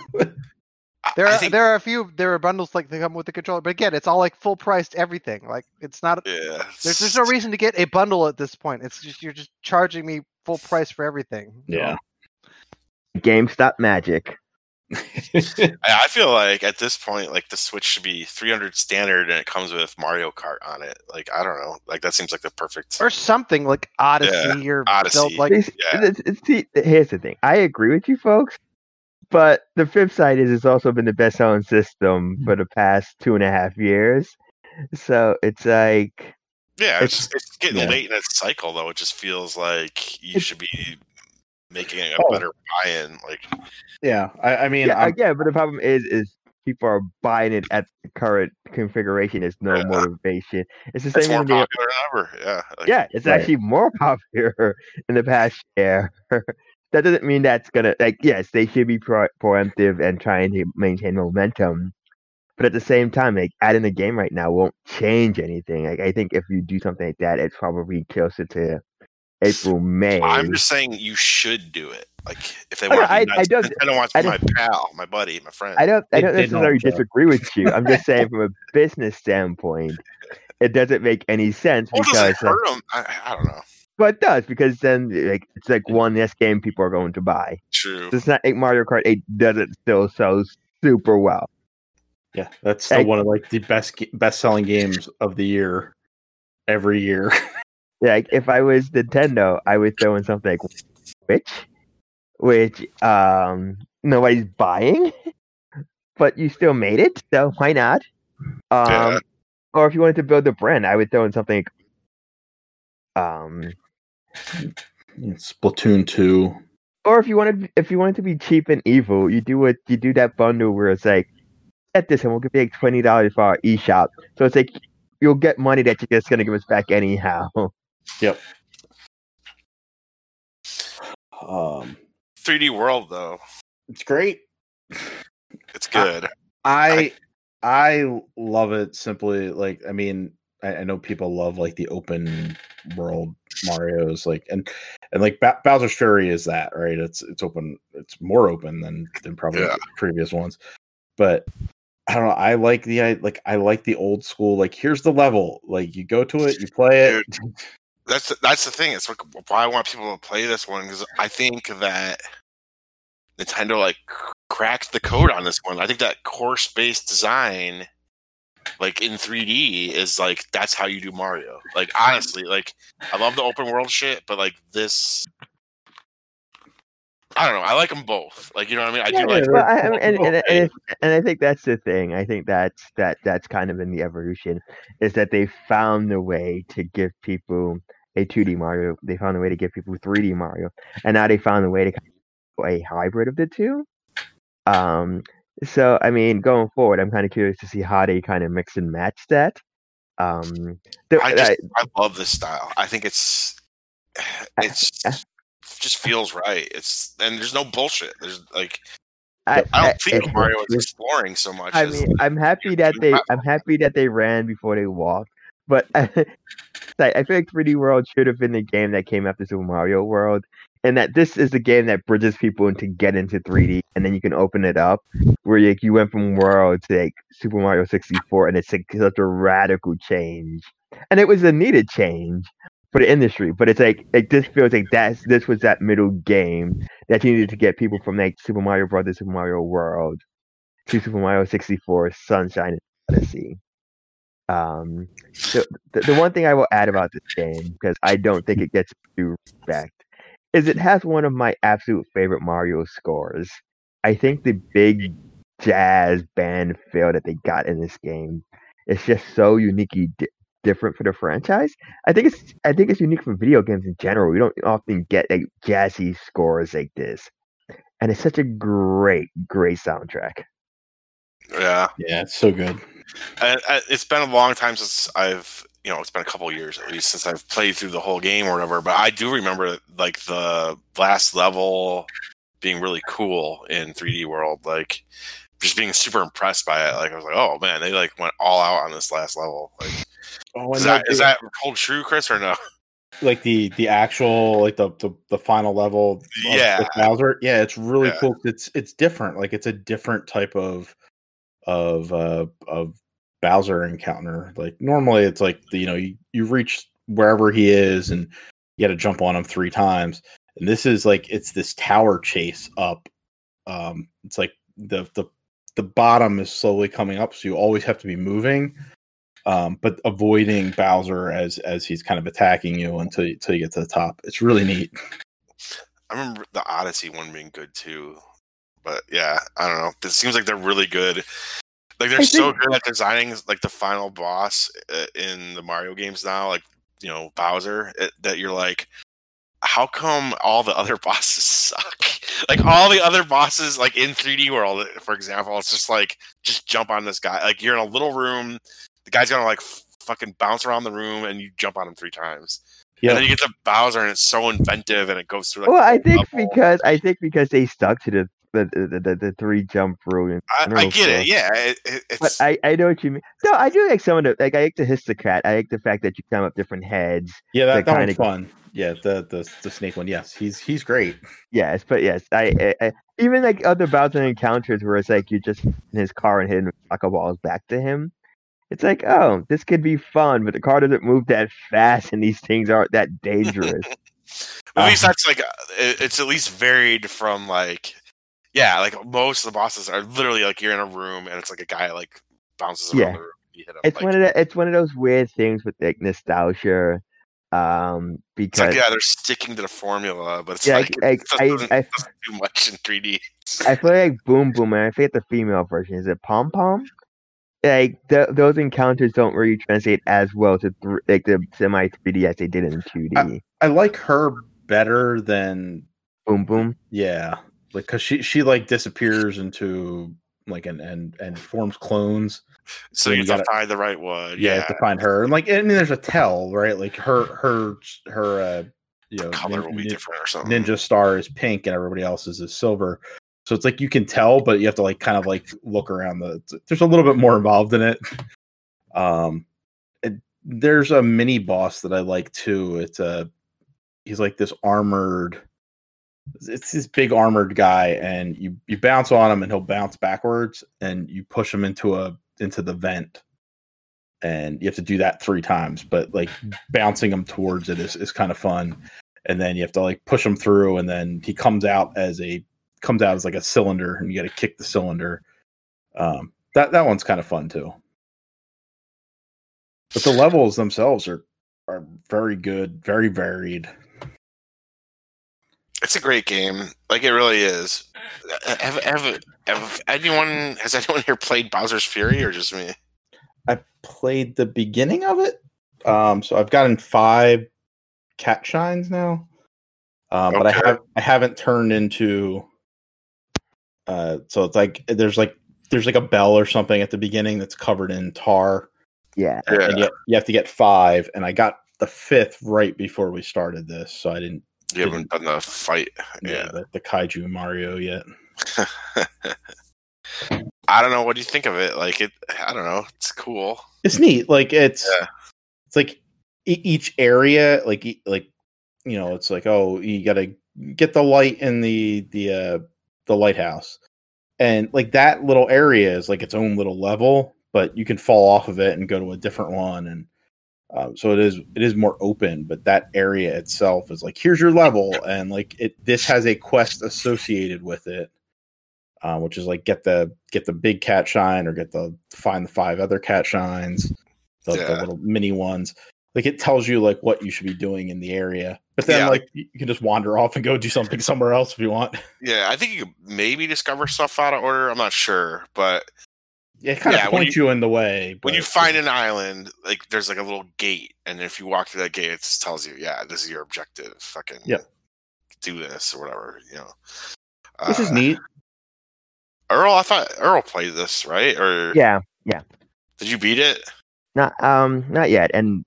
There are bundles they come with the controller, but again, it's all full priced everything. It's not. Yeah. There's no reason to get a bundle at this point. It's just you're just charging me full price for everything. Yeah. GameStop magic. I feel at this point, the Switch should be 300 standard, and it comes with Mario Kart on it. I don't know. That seems like the perfect. Or something like Odyssey or Odyssey. See, here's the thing. I agree with you, folks. But the flip side is it's also been the best-selling system for the past 2.5 years. So it's it's getting late in its cycle, though. It just feels like you should be making a better buy-in. Yeah, I mean, but the problem is people are buying it at the current configuration. There's no motivation. It's the same. More popular than ever. Yeah, it's actually more popular in the past year. That doesn't mean that's gonna yes, they should be preemptive and trying to maintain momentum. But at the same time, like adding the game right now won't change anything. Like I think if you do something like that, it's probably closer to April, May. I'm just saying you should do it. Like if they Oh, no, want to be I nice, don't- Nintendo wants to I be my pal, my buddy, my friend. I don't They did necessarily not, Jeff. disagree with you. I'm just saying from a business standpoint, it doesn't make any sense Well, does it because hurt them? I don't know. but it does because then like it's like one less game people are going to buy. True. It's not like Mario Kart 8 doesn't still so super well. Yeah, that's still one of like the best selling games of the year every year. Like if I was Nintendo, I would throw in something like which nobody's buying, but you still made it, so why not? Yeah. Or if you wanted to build a brand, I would throw in something Splatoon 2. or if you wanted to be cheap and evil, you do that bundle where it's like, get this and we'll give you like $20 for our eShop. So it's like you'll get money that you're just gonna give us back anyhow. Yep. 3D World though, It's great. it's good. I love it simply. Like, I mean, I know people love like the open world Mario's, like, and like Bowser's Fury is that, right? It's open. It's more open than probably the previous ones. But I don't know. I like the old school. Like, here's the level. Like, you go to it, you play it. Dude, that's the thing. It's like why I want people to play this one because I think that Nintendo like cracked the code on this one. I think that course-based design, like in 3D, is like that's how you do Mario. Like honestly, like I love the open world shit, but like this, I don't know. I like them both. Like you know what I mean? I do like. Well, and I think that's the thing. I think that's kind of in the evolution is that they found a way to give people a 2D Mario. They found a way to give people 3D Mario, and now they found a way to do a hybrid of the two. So I mean, going forward, I'm kind of curious to see how they kind of mix and match that. I love this style. I think it's just feels right. And there's no bullshit. There's like I don't think Mario is exploring so much. I mean, I'm happy that they ran before they walked, but I feel like 3D World should have been the game that came after Super Mario World, and that this is the game that bridges people to get into 3D, and then you can open it up where you went from World to like Super Mario 64, and it's like such a radical change, and it was a needed change for the industry, but it's like this feels like this was that middle game that you needed to get people from like Super Mario Brothers, Super Mario World to Super Mario 64, Sunshine, and Odyssey. The one thing I will add about this game, because I don't think it gets due respect, is it has one of my absolute favorite Mario scores. I think the big jazz band feel that they got in this game is just so uniquely different for the franchise. I think it's unique from video games in general. We don't often get like jazzy scores like this, and it's such a great soundtrack. Yeah, it's so good. It's been a long time since I've, it's been a couple of years at least since I've played through the whole game or whatever. But I do remember like the last level being really cool in 3D World, like just being super impressed by it. Like I was like, oh man, they like went all out on this last level. Like, is that hold true, Chris, or no? Like the actual like the final level, with Bowser. Yeah, it's really cool. It's different. Like it's a different type of Bowser encounter. Like normally it's like you reach wherever he is and you got to jump on him 3 times. And this is like it's this tower chase up. It's like the bottom is slowly coming up, so you always have to be moving, but avoiding Bowser as he's kind of attacking you until you get to the top. It's really neat. I remember the Odyssey one being good too, but yeah, I don't know. It seems like they're really good. Like they're so good at designing like the final boss in the Mario games now, like Bowser. That you're like, how come all the other bosses suck? Like all the other bosses, like in 3D World, for example, it's just like just jump on this guy. Like you're in a little room, the guy's gonna like fucking bounce around the room, and you jump on him 3 times. Yeah. And then you get to Bowser, and it's so inventive, and it goes through. Like, well, I think because they stuck to the 3 jump rule. In I general, get so. it. Yeah, But it's I know what you mean. No, I do like some of the like. I like the histocrat. I like the fact that you climb up different heads. Yeah, to that kinda one's fun. Yeah, the snake one. Yes, he's great. Yes, but yes, I even like other Bowser encounters where it's like you just in his car and hitting soccer balls back to him. It's like, oh, this could be fun, but the car doesn't move that fast, and these things aren't that dangerous. at least that's like it's at least varied from like like most of the bosses are literally like you're in a room and it's like a guy like bounces around Yeah. the room. You hit him. It's Like, it's one of those weird things with like nostalgia, it's like because they're sticking to the formula, but it's yeah, like like, it doesn't do much in 3D. I feel like Boom Boom, and I forget the female version. Is it Pom Pom? Like those encounters don't really translate as well to like the semi 3D as they did in 2D. I like her better than Boom Boom. Yeah, like because she like disappears into like and forms clones. So you have to find the right one. Yeah, you have to find her, and like I mean, there's a tell, right? Like her color will be different or something. Ninja Star is pink and everybody else's is silver. So it's like you can tell, but you have to like kind of like look around there's a little bit more involved in it. There's a mini boss that I like too. He's like this armored. It's this big armored guy, and you bounce on him, and he'll bounce backwards, and you push him into the vent, and you have to do that 3 times. But like bouncing him towards it is kind of fun, and then you have to like push him through, and then he comes out as like a cylinder, and you got to kick the cylinder. That one's kind of fun too. But the levels themselves are very good, very varied. It's a great game. Like it really is. Has anyone here played Bowser's Fury or just me? I played the beginning of it. So I've gotten 5 cat shines now. But I haven't turned into so it's like there's like a bell or something at the beginning that's covered in tar. Yeah. And you have to get 5, and I got the 5th right before we started this, so I didn't. You haven't done the fight. Yeah. The Kaiju Mario yet. I don't know. What do you think of it? Like it, I don't know. It's cool. It's neat. Like it's like each area, like it's like, oh, you got to get the light in the lighthouse, and like that little area is like its own little level, but you can fall off of it and go to a different one, and so it is more open. But that area itself is like, here's your level, and like this has a quest associated with it, which is like get the big cat shine, or find the 5 other cat shines, the little mini ones. Like it tells you like what you should be doing in the area, but then like you can just wander off and go do something somewhere else if you want. Yeah, I think you could maybe discover stuff out of order. I'm not sure, but it kind of points you in the way. When you find an island, like there's like a little gate, and if you walk through that gate, it just tells you, this is your objective. Fucking do this or whatever. This is neat. Earl, I thought Earl played this, right? Or yeah. Did you beat it? Not yet. And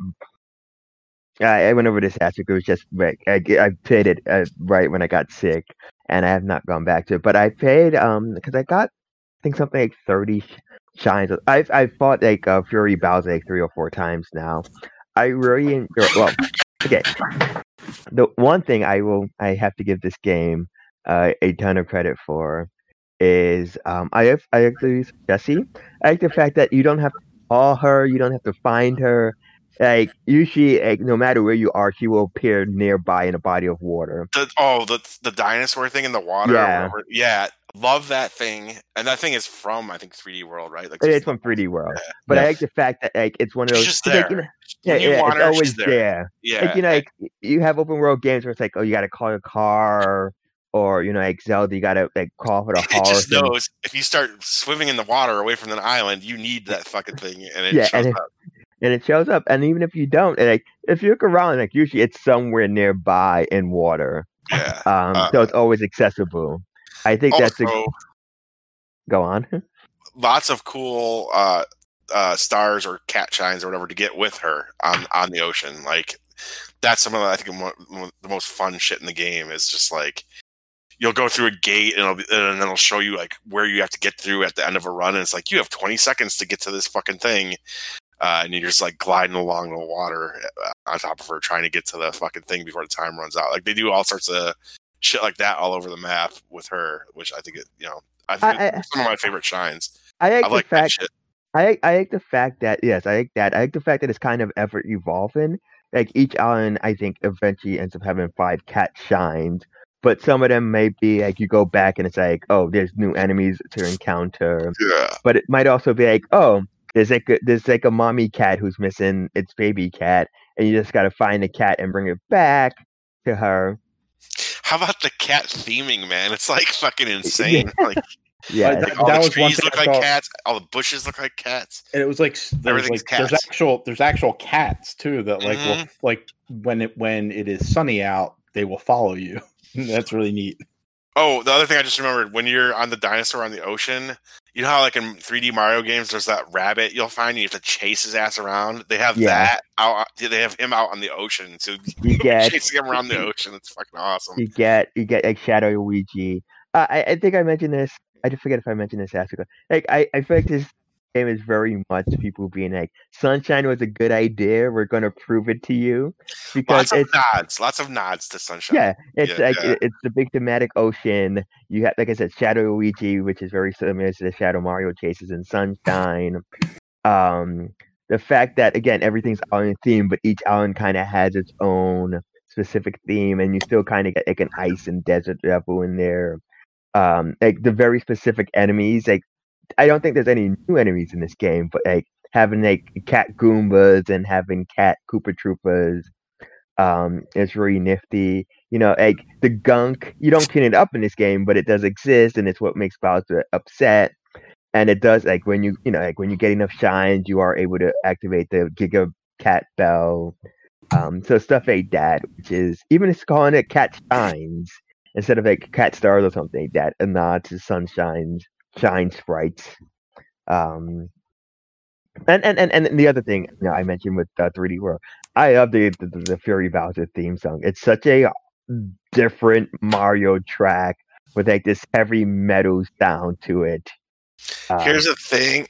I went over this last week. It was just I played it right when I got sick, and I have not gone back to it. But I played because I got, I think, something like 30 shines. I've fought like Fury Bowser like 3 or 4 times now. I really enjoy. Well, okay. The one thing I have to give this game a ton of credit for is I actually use Jessie. I like the fact that you don't have to call her, you don't have to find her. Like usually, like no matter where you are, she will appear nearby in a body of water. The dinosaur thing in the water. Yeah, love that thing. And that thing is from, I think, 3D World, right? Like it's from 3D World. Yeah. But I like the fact that like it's one of those. She's just there. Like, it's always there. Yeah, like like you have open world games where it's like, oh, you got to call your car. Or, like Zelda, you gotta like call for the horse. It just knows if you start swimming in the water away from the island, you need that fucking thing, and it shows up. And it shows up, and even if you don't, like if you look around, like usually it's somewhere nearby in water. Yeah. So it's always accessible. I think that's go on. Lots of cool stars or cat shines or whatever to get with her on the ocean. Like that's some of the, I think the most fun shit in the game is just like. you'll go through a gate and then it'll show you like where you have to get through at the end of a run, and it's like you have 20 seconds to get to this fucking thing, and you're just like gliding along the water on top of her trying to get to the fucking thing before the time runs out. Like they do all sorts of shit like that all over the map with her, which I think I think some of my favorite shines. I like the like that fact. shit. I like the fact that yes, I like that. I like the fact that it's kind of ever evolving. Like each island, I think eventually ends up having 5 cat shines, but some of them may be like you go back and it's like, oh, there's new enemies to encounter. Yeah. But it might also be like, oh, there's like a mommy cat who's missing its baby cat, and you just got to find the cat and bring it back to her. How about the cat theming, man? It's like fucking insane. Like, Yeah, That- all that the was one trees thing look I like thought. cats. All the bushes look like cats. And it was like Everything's there's cats. actual cats too that like will, like when it is sunny out, they will follow you. That's really neat. Oh, the other thing I just remembered, when you're on the dinosaur on the ocean, you know how like in 3D Mario games, there's that rabbit you'll find, and you have to chase his ass around. They have that out. They have him out on the ocean, so you get chasing him around the ocean. It's fucking awesome. you get like Shadow Luigi. I think I mentioned this. I just forget if I mentioned this last week. Like I feel like this game is very much people being like, Sunshine was a good idea. We're gonna prove it to you because Lots of nods to Sunshine. yeah, it's Yeah, like yeah. it's the big thematic ocean. You have, like I said, Shadow Luigi, which is very similar to the Shadow Mario chases in Sunshine. The fact that again everything's island themed, but each island kind of has its own specific theme, and you still kind of get like an ice and desert level in there. Like the very specific enemies. Like I don't think there's any new enemies in this game, but like having like cat Goombas and having cat Koopa Troopas. It's really nifty. You know, like the gunk, you don't clean it up in this game, but it does exist, and it's what makes Bowser upset. And it does like when you like when you get enough shines, you are able to activate the Giga Cat Bell. So stuff like that, which is even it's calling it Cat Shines instead of like Cat Stars or something like that, a nod to Sunshine's Shine sprites. And the other thing I mentioned with 3D World, I love the Fury Bowser theme song. It's such a different Mario track with like this heavy metal sound to it. Here's the thing.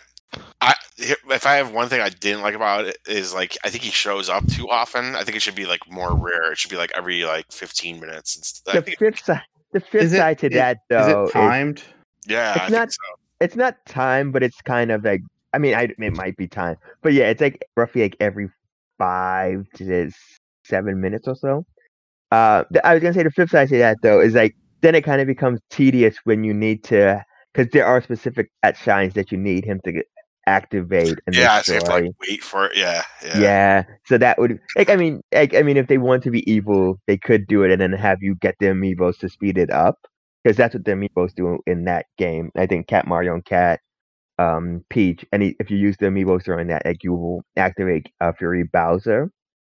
If I have one thing I didn't like about it is like I think he shows up too often. I think it should be like more rare. It should be like every like 15 minutes. The flip side to that though is it timed? Yeah, it's I not. think so. It's not time, but it's kind of like I mean, it might be time, but yeah, it's like roughly like every 5 to 7 minutes or so. I was gonna say the flip side to that though is like then it kind of becomes tedious when you need to because there are specific cat shines that you need him to activate and Yeah, so you destroy. have to like wait for it. Yeah. Yeah, so that would I mean, if they want to be evil, they could do it and then have you get the amiibos to speed it up because that's what the amiibos do in that game. I think Cat Mario and Cat Peach, and if you use the amiibos during that, like you will activate Fury Bowser.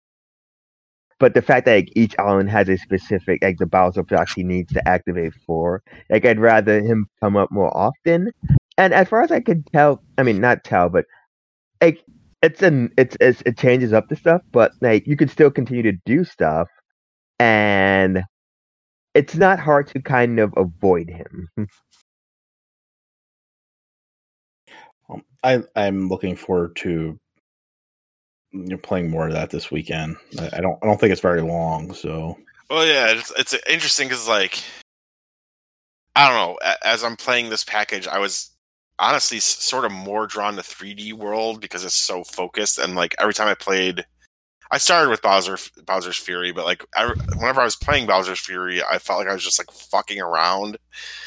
But the fact that like each island has a specific like the Bowser blocks he needs to activate for, like I'd rather him come up more often. And as far as I could tell, I mean not tell, but like it changes up the stuff, but like you could still continue to do stuff, and it's not hard to kind of avoid him. I'm looking forward to playing more of that this weekend. I don't think it's very long, so. Well, yeah, it's interesting because like I don't know. As I'm playing this package, I was honestly sort of more drawn to 3D World because it's so focused, and like every time I played, I started with Bowser's Fury, but like whenever I was playing Bowser's Fury, I felt like I was just like fucking around.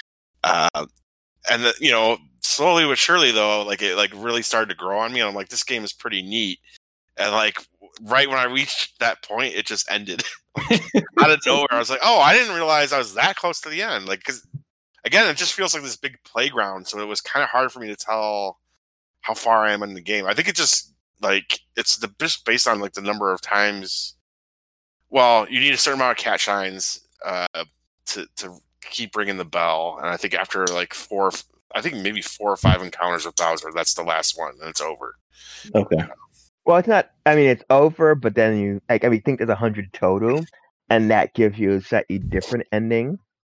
And slowly but surely though, like it like really started to grow on me, and I'm like, this game is pretty neat. And like right when I reached that point, it just ended out of nowhere. I was like, oh, I didn't realize I was that close to the end. Like, because again, it just feels like this big playground, so it was kind of hard for me to tell how far I am in the game. I think it just like it's just based on like the number of times. Well, you need a certain amount of cat shines to keep ringing the bell, and I think after like maybe 4 or 5 encounters with Bowser, that's the last one, and it's over. Okay. Well, it's not. I mean, it's over, but then you think there's 100 total, and that gives you a slightly different ending.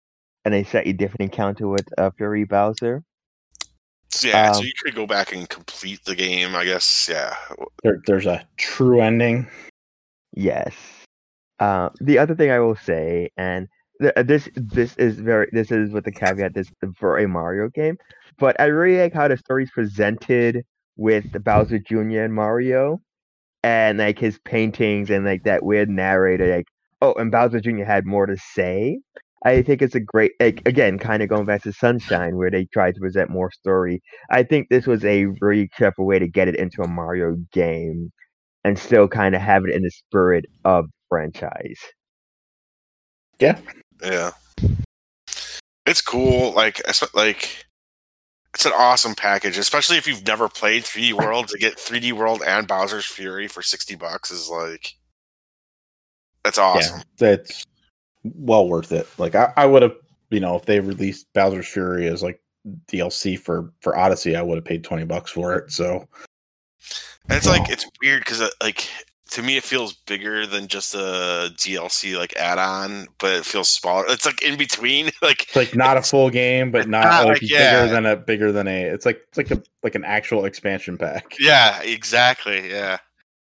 and a slightly different encounter with Fury Bowser. Yeah, so you could go back and complete the game, I guess. Yeah. There's a true ending. Yes. The other thing I will say, and this is with the caveat, this is for a Mario game, but I really like how the story's presented with the Bowser Jr. and Mario, and like his paintings and like that weird narrator. Like, oh, and Bowser Jr. had more to say. I think it's a great, like, again, kind of going back to Sunshine, where they tried to present more story. I think this was a really clever way to get it into a Mario game and still kind of have it in the spirit of the franchise. Yeah. Yeah. It's cool. Like it's an awesome package, especially if you've never played 3D World. To get 3D World and Bowser's Fury for $60 is like, that's awesome. Yeah, that's well worth it. Like I would have, if they released Bowser's Fury as like DLC for Odyssey, I would have paid $20 for it. So, and it's like, it's weird because like to me it feels bigger than just a DLC like add-on, but it feels smaller. It's like in between, like it's like not a full game, but not like bigger than a. It's like an actual expansion pack. Yeah, exactly. Yeah.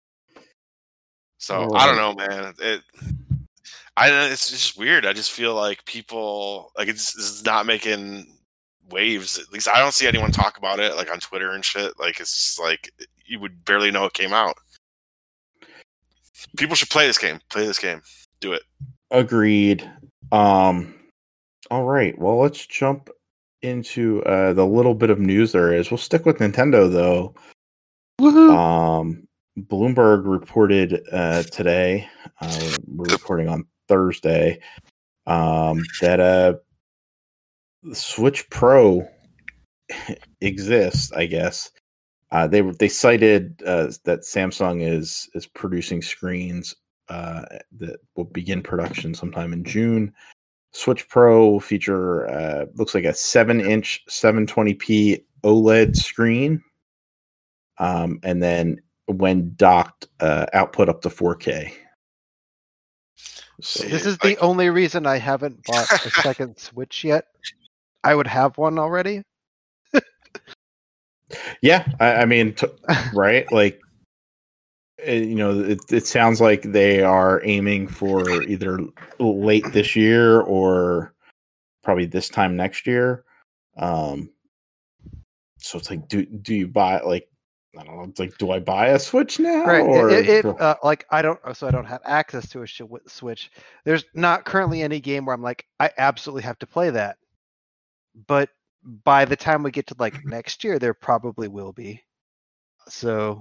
So I don't know, man. It's just weird. I just feel like people like it's not making waves. At least I don't see anyone talk about it like on Twitter and shit. Like it's just like you would barely know it came out. People should play this game. Play this game. Do it. Agreed. All right. Well, let's jump into the little bit of news there is. We'll stick with Nintendo though. Woohoo! Bloomberg reported today. We're recording on Thursday. That Switch Pro exists, I guess. They cited that Samsung is producing screens that will begin production sometime in June. Switch Pro will feature looks like a 7-inch 720p OLED screen, and then when docked, output up to 4K. So this is the only reason I haven't bought a second Switch yet. I would have one already. Yeah, I mean, right? Like, it sounds like they are aiming for either late this year or probably this time next year. So it's like, do you buy like? I don't know. It's like, do I buy a Switch now? Right. Or like I don't have access to a Switch. There's not currently any game where I'm like, I absolutely have to play that. But by the time we get to like next year, there probably will be. So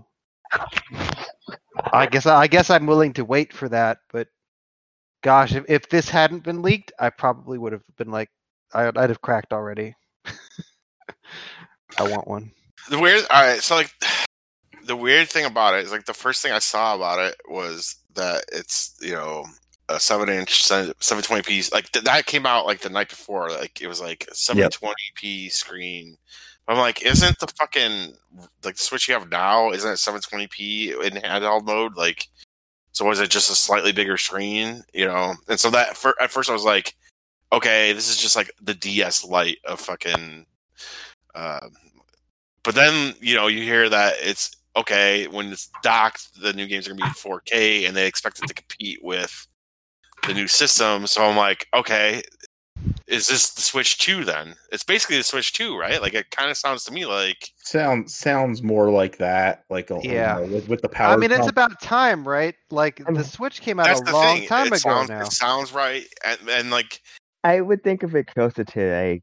I guess I'm willing to wait for that. But gosh, if this hadn't been leaked, I probably would have been like, I'd have cracked already. I want one. All right, so like the weird thing about it is like the first thing I saw about it was that it's a 7-inch 720p, like that came out like the night before, like it was like a 720p screen. I'm like, isn't the fucking like the Switch you have now, isn't it 720p in handheld mode? Like, so was it just a slightly bigger screen? And so that at first I was like, okay, this is just like the DS Lite of fucking. But then you hear that it's okay when it's docked, the new games are gonna be 4K, and they expect it to compete with the new system. So I'm like, okay, is this the Switch 2 then? It's basically the Switch 2, right? Like it kind of sounds to me like sounds more like that. Like with the power. I mean, it's about time, right? Like the Switch came out a long time ago now. It sounds right, and like I would think of it closer to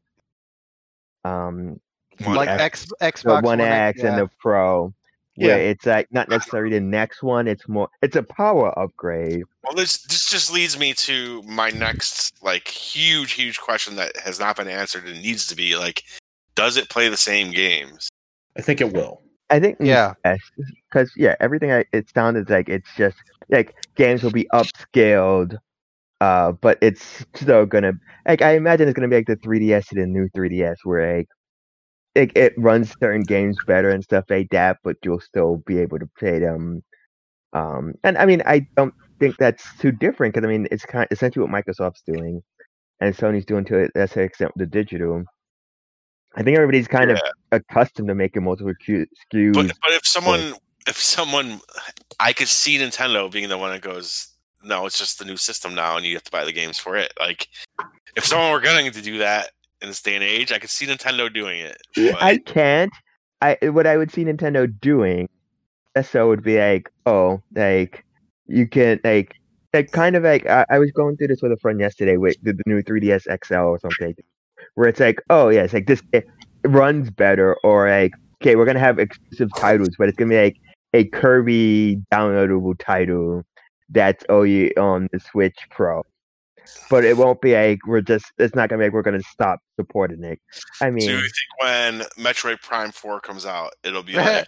Xbox One X and the Pro, where it's like not necessarily the next one. It's a power upgrade. Well, this just leads me to my next like huge question that has not been answered and needs to be like, does it play the same games? I think it will. I think because everything it sounded like it's just like games will be upscaled. But it's still gonna I imagine it's gonna be like the 3DS to the new 3DS, where it runs certain games better and stuff like that, but you'll still be able to play them. And I mean, I don't think that's too different because I mean, it's kind of essentially what Microsoft's doing. and Sony's doing to it that's the extent with the digital. I think everybody's kind of accustomed to making multiple SKUs. But if someone, I could see Nintendo being the one that goes, no, it's just the new system now, and you have to buy the games for it. Like, if someone were going to do that in this day and age, I could see Nintendo doing it. But I can't. What I would see Nintendo doing, so would be like, oh, like you can like kind of like I was going through this with a friend yesterday with the new 3DS XL or something, where it's like, oh yeah, it's like this it runs better, or like, okay, we're gonna have exclusive titles, but it's gonna be like a Kirby downloadable title that's only on the Switch Pro. But it won't be like it's not gonna be like we're gonna stop supporting it. I mean, do you think when Metroid Prime 4 comes out, it'll be like,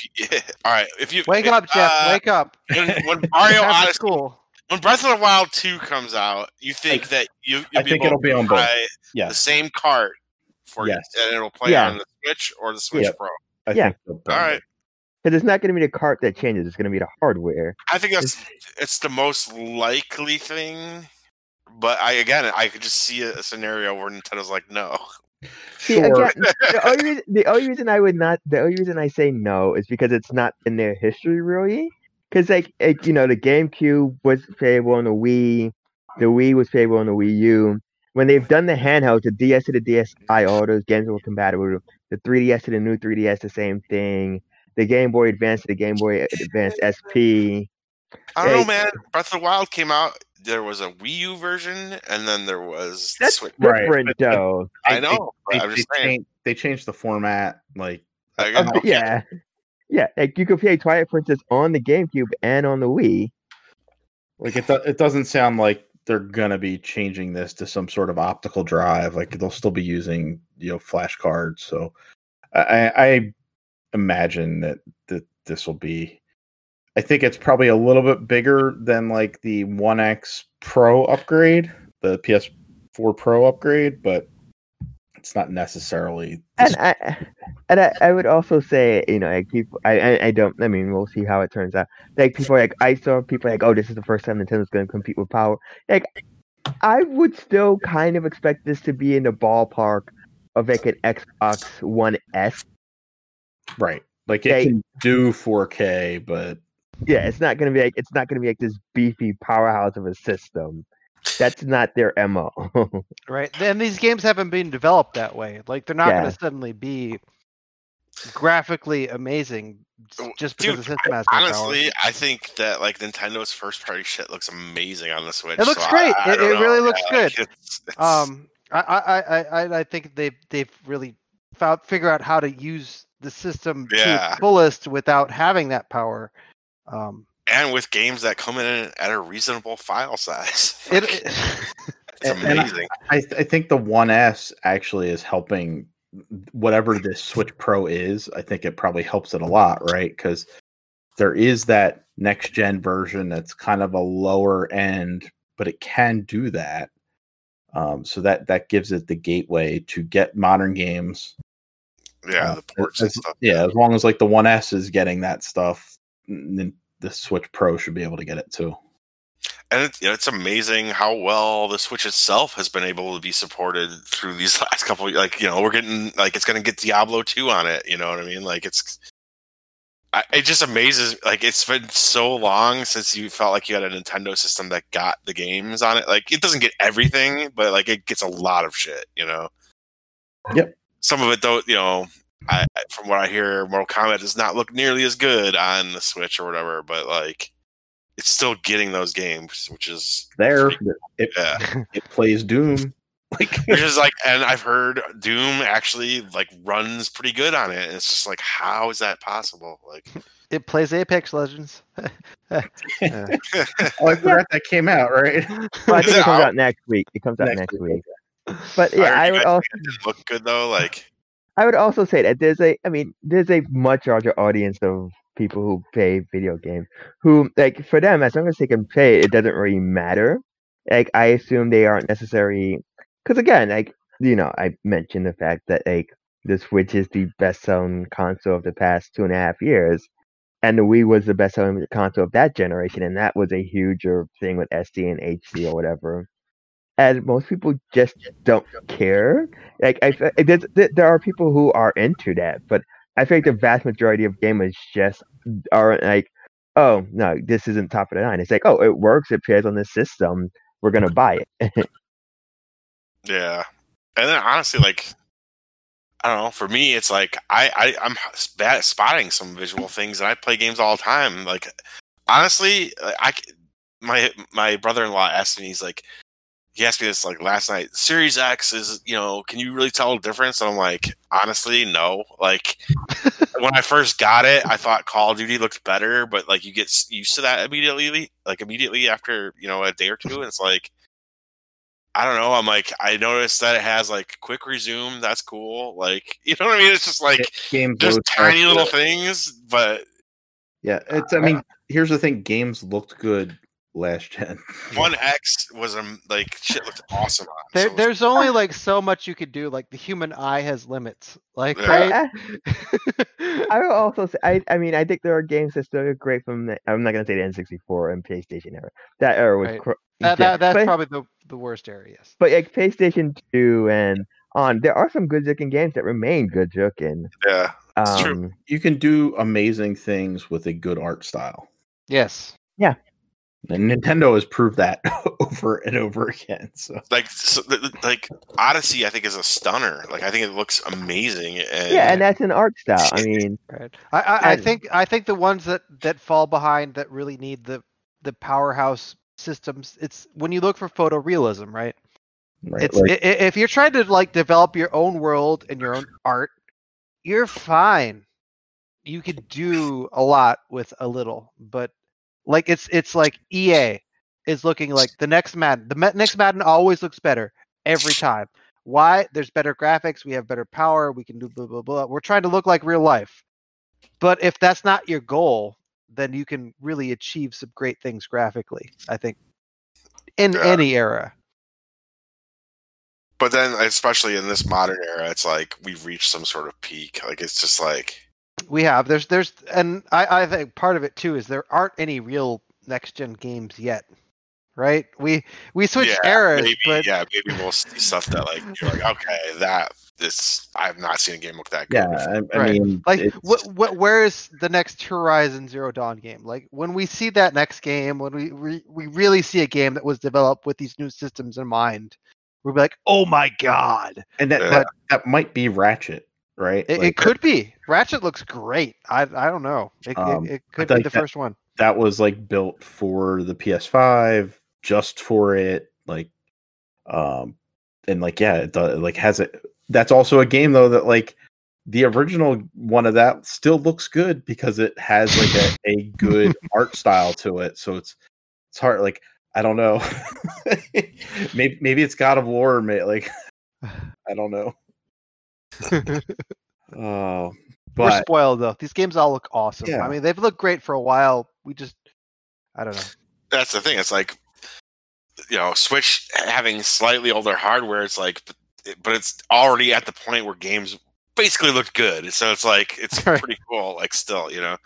if you Wake up, Jeff. Wake up. When Mario Have Odyssey, school. when Breath of the Wild 2 comes out, you think that you'll I be think able it'll be to on both. buy Yeah. the same cart for Yes. you, and it'll play Yeah. on the Switch or the Switch Yeah. Pro. I Yeah. think they'll be on All both. right, because it's not gonna be the cart that changes; it's gonna be the hardware. I think it's the most likely thing. But I could just see a scenario where Nintendo's like, no. See, Sure. again, the only reason I say no is because it's not in their history really. Because like the GameCube was favorable on the Wii was favorable on the Wii U. When they've done the handhelds, the DS to the DSi, all those games were compatible. The 3DS to the new 3DS, the same thing. The Game Boy Advance to the Game Boy Advance SP. I don't know, man. Breath of the Wild came out. There was a Wii U version, and then there was the That's Switch. Right, different, but- though. I know. But I'm just saying. They changed the format. Like, Yeah. Like you could play Twilight Princess on the GameCube and on the Wii. Like it doesn't sound like they're gonna be changing this to some sort of optical drive. Like they'll still be using flash cards. So I imagine that this will be. I think it's probably a little bit bigger than like the 1X Pro upgrade, the PS4 Pro upgrade, but it's not necessarily. And I would also say, like people, I don't. I mean, we'll see how it turns out. Like people, like I saw people like, oh, this is the first time Nintendo's going to compete with Power. Like, I would still kind of expect this to be in the ballpark of like an Xbox One S. Right. Like it can do 4K, but yeah, it's not gonna be like this beefy powerhouse of a system. That's not their MO. Right. And these games haven't been developed that way. Like they're not going to suddenly be graphically amazing just because the system has more honestly, power. I think that like Nintendo's first party shit looks amazing on the Switch. It looks so great. I It don't know. really looks Yeah, good. I think they've really figure out how to use the system to its fullest without having that power. And with games that come in at a reasonable file size. It's and amazing. I think the 1S actually is helping whatever this Switch Pro is. I think it probably helps it a lot, right? Because there is that next gen version that's kind of a lower end, but it can do that. So that gives it the gateway to get modern games. Yeah, the ports and stuff. Yeah, as long as like the 1S is getting that stuff, then the Switch Pro should be able to get it too. And it's amazing how well the Switch itself has been able to be supported through these last couple of, we're getting, it's going to get Diablo 2 on it, you know what I mean? Like, it just amazes, it's been so long since you felt like you had a Nintendo system that got the games on it. Like, it doesn't get everything, but, it gets a lot of shit, Yep. Some of it, though, from what I hear, Mortal Kombat does not look nearly as good on the Switch or whatever, but, it's still getting those games, which is there. It plays Doom, which is and I've heard Doom actually runs pretty good on it. And it's just how is that possible? It plays Apex Legends. I forgot that came out, right? Well, I think it comes out next week. It comes out next week. But yeah, I would also look good though. I would also say that there's a much larger audience of people who play video games who for them, as long as they can play it doesn't really matter. I assume they aren't necessary because again, I mentioned the fact that the Switch is the best selling console of the past 2.5 years, and the Wii was the best selling console of that generation, and that was a huger thing with SD and HD or whatever. and most people just don't care. Like there are people who are into that, but I think the vast majority of gamers just aren't like, oh no, this isn't top of the line. It's like, oh, it works, it plays on this system, we're gonna buy it. Yeah, and then honestly, like, I don't know. For me, it's like I'm bad at spotting some visual things, and I play games all the time. Like, honestly, my brother-in-law asked me, he asked me this like last night. Series X is, can you really tell a difference? And I'm like, honestly, no. Like, when I first got it, I thought Call of Duty looked better, but like you get used to that immediately after a day or two, and it's like, I don't know. I'm like, I noticed that it has like quick resume. That's cool. Like, you know what I mean? It's just like Games just look tiny little good. things, but Yeah, I mean, here's the thing: games looked good last gen. 1X was shit looked awesome on it. There's only like so much you could do. Like the human eye has limits. Like, Yeah. right? I will also say, I mean, I think there are games that still look great from I'm not gonna say the N64 and PlayStation era. That era was Right. That's probably the worst area. Yes. But like PlayStation 2 and on, there are some good looking games that remain good looking. Yeah, it's true. You can do amazing things with a good art style. Yes. And Nintendo has proved that over and over again. So Odyssey, I think, is a stunner. Like, I think it looks amazing. And that's an art style. I mean, right. I think the ones that fall behind that really need the powerhouse systems. It's when you look for photorealism, right? right, It's if you're trying to like develop your own world and your own art, you're fine. You could do a lot with a little, but like it's like EA is looking like the next Madden. The next Madden always looks better every time. Why? There's better graphics. We have better power. We can do blah blah blah. We're trying to look like real life. But if that's not your goal, then you can really achieve some great things graphically, I think, in any era. But then, especially in this modern era, it's like we've reached some sort of peak. Like, it's just like we have. There's, and I think part of it too is there aren't any real next gen games yet, right? We switch eras, maybe we'll see stuff that like you're like, okay, I've not seen a game look that good. Yeah, I right. mean, like where is the next Horizon Zero Dawn game? Like when we see that next game, when we really see a game that was developed with these new systems in mind, we'll be like, oh my god! And that might be Ratchet, right? It could be. Ratchet looks great. I don't know. It could be the first one. That was like built for the PS5, just for it, like, and like it like has it. That's also a game though that like the original one of that still looks good because it has like a good art style to it. So it's hard. Like I don't know. maybe it's God of War. Like I don't know. But we're spoiled though. These games all look awesome. Yeah. I mean, they've looked great for a while. I don't know. That's the thing. It's like, Switch having slightly older hardware. It's like, but it's already at the point where games basically look good. So it's like it's pretty cool. Like still,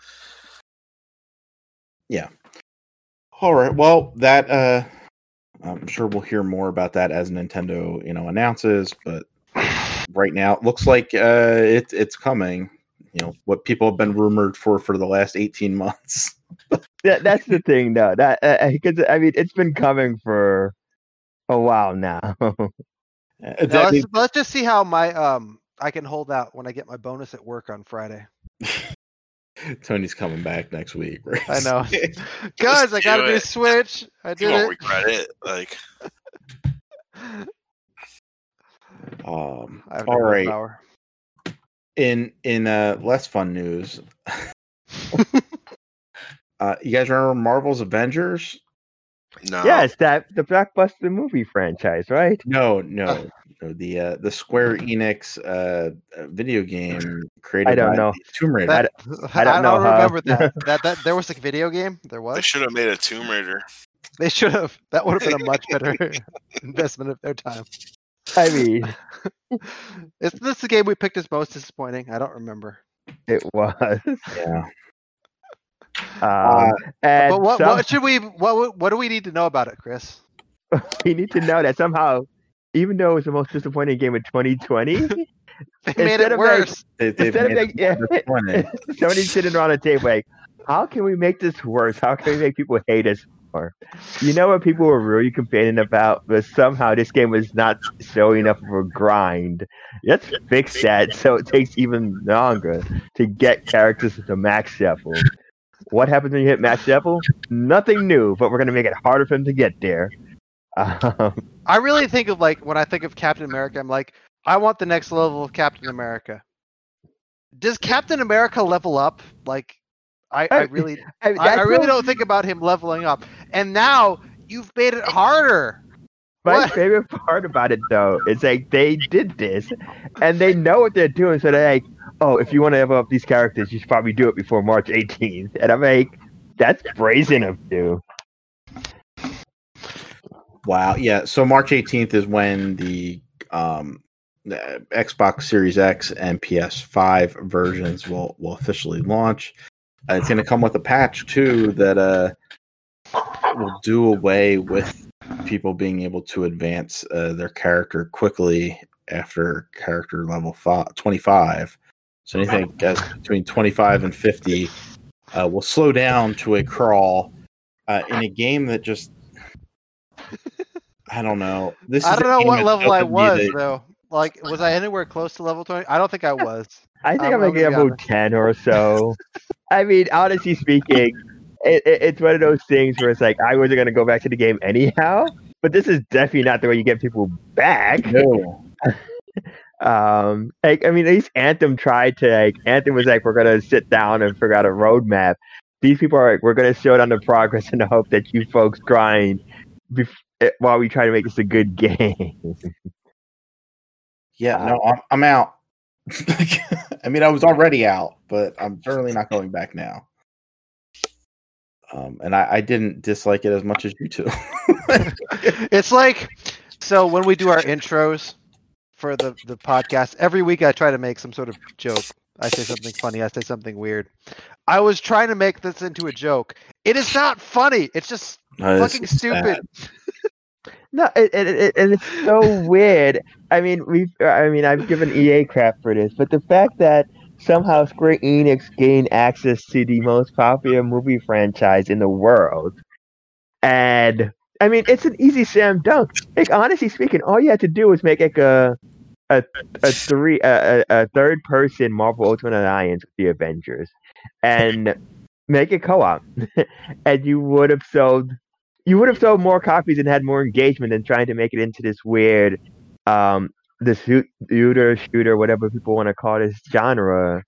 Yeah. All right. Well, that I'm sure we'll hear more about that as Nintendo, announces. But right now, it looks like it's coming. What people have been rumored for the last 18 months. That's the thing, though. That because I mean, it's been coming for a while now. Let's just see how my I can hold out when I get my bonus at work on Friday. Tony's coming back next week. Right? I know, guys. I got a new Switch. I did won't regret it. Like, all right. Power. In less fun news, you guys remember Marvel's Avengers? No. Yeah, it's the blockbuster movie franchise, right? No. The Square Enix video game created by Tomb Raider. I don't remember that there was a video game. There was. They should have made a Tomb Raider. They should have. That would have been a much better investment of their time. I mean, is this the game we picked as most disappointing? I don't remember. It was. Yeah. And but what should we? What do we need to know about it, Chris? we need to know that somehow, even though it was the most disappointing game of 2020, They made Instead it of, like, worse. They've instead of made like, yeah, it funny. somebody's sitting around the table like, how can we make this worse? How can we make people hate us more? You know what people were really complaining about? But somehow this game was not showing enough of a grind. Let's fix that so it takes even longer to get characters to max level. What happens when you hit max level? Nothing new, but we're going to make it harder for them to get there. I really think of like when I think of Captain America, I'm like, I want the next level of Captain America. Does Captain America level up? Like, I really don't think about him leveling up. And now you've made it harder. My What? favorite part about it, though, is like they did this, and they know what they're doing. So they're like, "Oh, if you want to level up these characters, you should probably do it before March 18th." And I'm like, "That's brazen of you." Wow. Yeah. So March 18th is when the Xbox Series X and PS5 versions will officially launch. It's going to come with a patch too that will do away with people being able to advance their character quickly after character level 25. So anything between 25 and 50 will slow down to a crawl in a game that just I don't know. I don't know what level I was though. Like, was I anywhere close to level 20? I don't think I was. I think I'm I'll like be level honest. 10 or so. I mean, honestly speaking, it's one of those things where it's like I wasn't gonna go back to the game anyhow. But this is definitely not the way you get people back. No. Like I mean, at least Anthem tried to. Like Anthem was like, we're gonna sit down and figure out a roadmap. These people are like, we're gonna show down the progress in the hope that you folks grind while we try to make this a good game. Yeah, no, I'm out. I mean, I was already out, but I'm certainly not going back now. And I didn't dislike it as much as you two. It's like, so when we do our intros for the podcast, every week I try to make some sort of joke. I say something funny, I say something weird. I was trying to make this into a joke. It is not funny. It's just fucking stupid. No, and it's so weird. I mean, I've given EA crap for this, but the fact that somehow Square Enix gained access to the most popular movie franchise in the world, and I mean, it's an easy slam dunk. Like honestly speaking, all you had to do was make like a third person Marvel Ultimate Alliance with the Avengers, and make it co-op, and you would have sold more copies and had more engagement than trying to make it into this weird, this shooter, whatever people want to call this genre,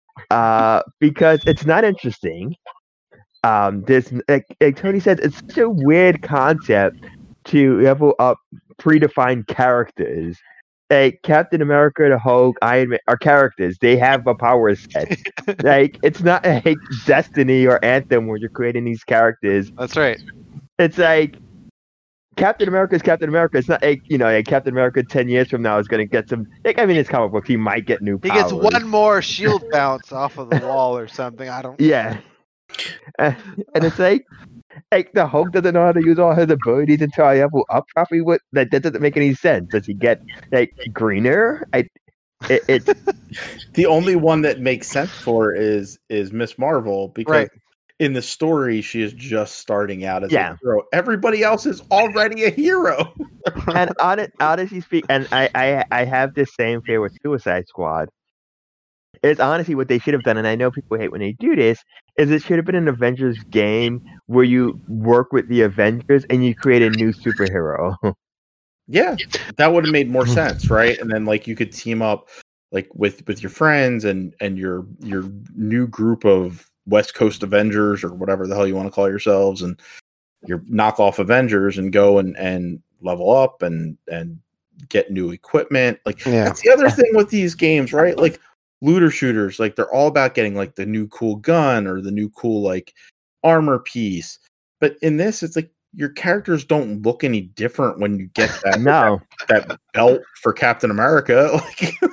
because it's not interesting. This, like Tony said, it's such a weird concept to level up predefined characters. Like Captain America, the Hulk, Iron Man are characters. They have a power set. Like it's not like Destiny or Anthem where you're creating these characters. That's right. It's like Captain America is Captain America. It's not like, like Captain America 10 years from now is going to get some. Like, I mean, it's comic book. He might get new powers. He gets one more shield bounce off of the wall or something. I don't. Yeah. And it's like the Hulk doesn't know how to use all his abilities until I level up properly. That doesn't make any sense. Does he get like greener? It's the only one that makes sense for is Miss Marvel because. Right. In the story, she is just starting out as a hero. Everybody else is already a hero. And honestly speaking, and I have this same fear with Suicide Squad. It's honestly what they should have done, and I know people hate when they do this, is it should have been an Avengers game where you work with the Avengers and you create a new superhero. Yeah, that would have made more sense, right? And then like you could team up like with your friends and your new group of West Coast Avengers or whatever the hell you want to call yourselves and your knockoff Avengers and go and level up and get new equipment. Like that's the other thing with these games, right? Like looter shooters, like they're all about getting like the new cool gun or the new cool like armor piece. But in this, it's like your characters don't look any different when you get that that belt for Captain America.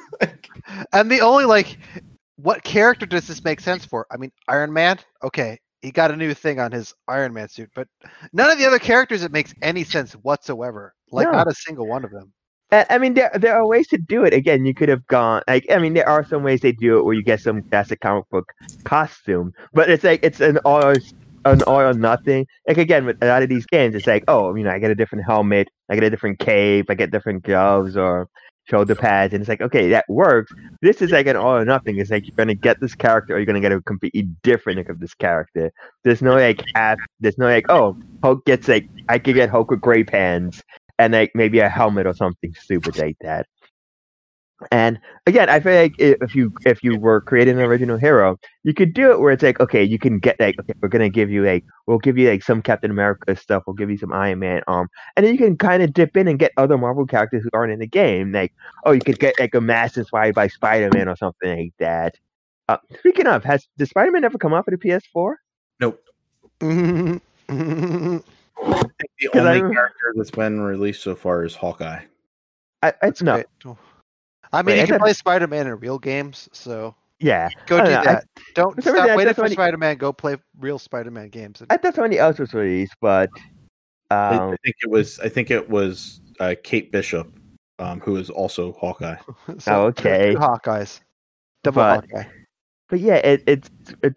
And the only like what character does this make sense for? I mean, Iron Man, okay, he got a new thing on his Iron Man suit, but none of the other characters it makes any sense whatsoever. Like No. not a single one of them. I mean, there are ways to do it. Again, you could have gone like, I mean, there are some ways they do it where you get some classic comic book costume, but it's like it's an all or nothing. Like again, with a lot of these games, it's like, oh, you know, I get a different helmet, I get a different cape, I get different gloves or shoulder pads, and it's like, okay, that works. This is like an all or nothing. It's like you're gonna get this character, or you're gonna get a completely different look of this character. There's no like there's no like, oh, Hulk gets like, I could get Hulk with gray pants and like maybe a helmet or something stupid like that. And again, I feel like if you were creating an original hero, you could do it where it's like, okay, you can get like, okay, we'll give you like some Captain America stuff, we'll give you some Iron Man, and then you can kind of dip in and get other Marvel characters who aren't in the game. Like, oh, you could get like a mask inspired by Spider-Man or something like that. Speaking of, did Spider-Man ever come out for the PS4? Nope. Mhm. I think the 'Cause only character that's been released so far is Hawkeye. It's no, Great. I mean, Wait, I you can thought- play Spider-Man in real games, so yeah. go I do don't know, that. Don't for some stop reason, waiting that's for only- Spider-Man. Go play real Spider-Man games. I thought somebody else was released, but I think it was Kate Bishop, who is also Hawkeye. So, okay. two Hawkeyes, double But- Hawkeye. But yeah, it's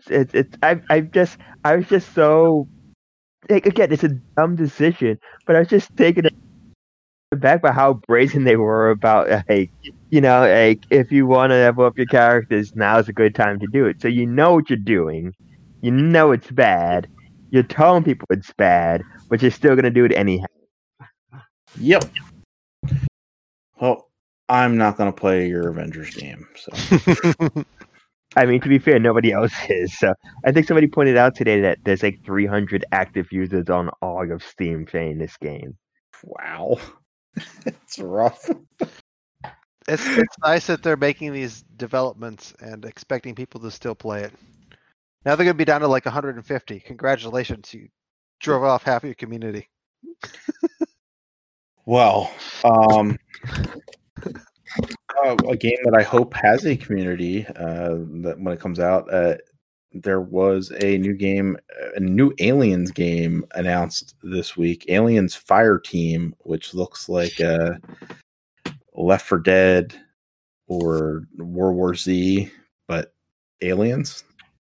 I was just so like, again, it's a dumb decision, but I was just taken aback by how brazen they were about like, you know, like if you want to level up your characters, now's a good time to do it. So you know what you're doing, you know it's bad, you're telling people it's bad, but you're still gonna do it anyhow. Yep. Well, I'm not gonna play your Avengers game, so I mean, to be fair, nobody else is. So I think somebody pointed out today that there's like 300 active users on all of Steam playing this game. wow. It's rough. It's nice that they're making these developments and expecting people to still play it. Now they're going to be down to like 150. Congratulations, you drove off half of your community. Well, a game that I hope has a community that when it comes out, there was a new game, a new Aliens game announced this week. Aliens Fire Team, which looks like Left 4 Dead or World War Z, but aliens.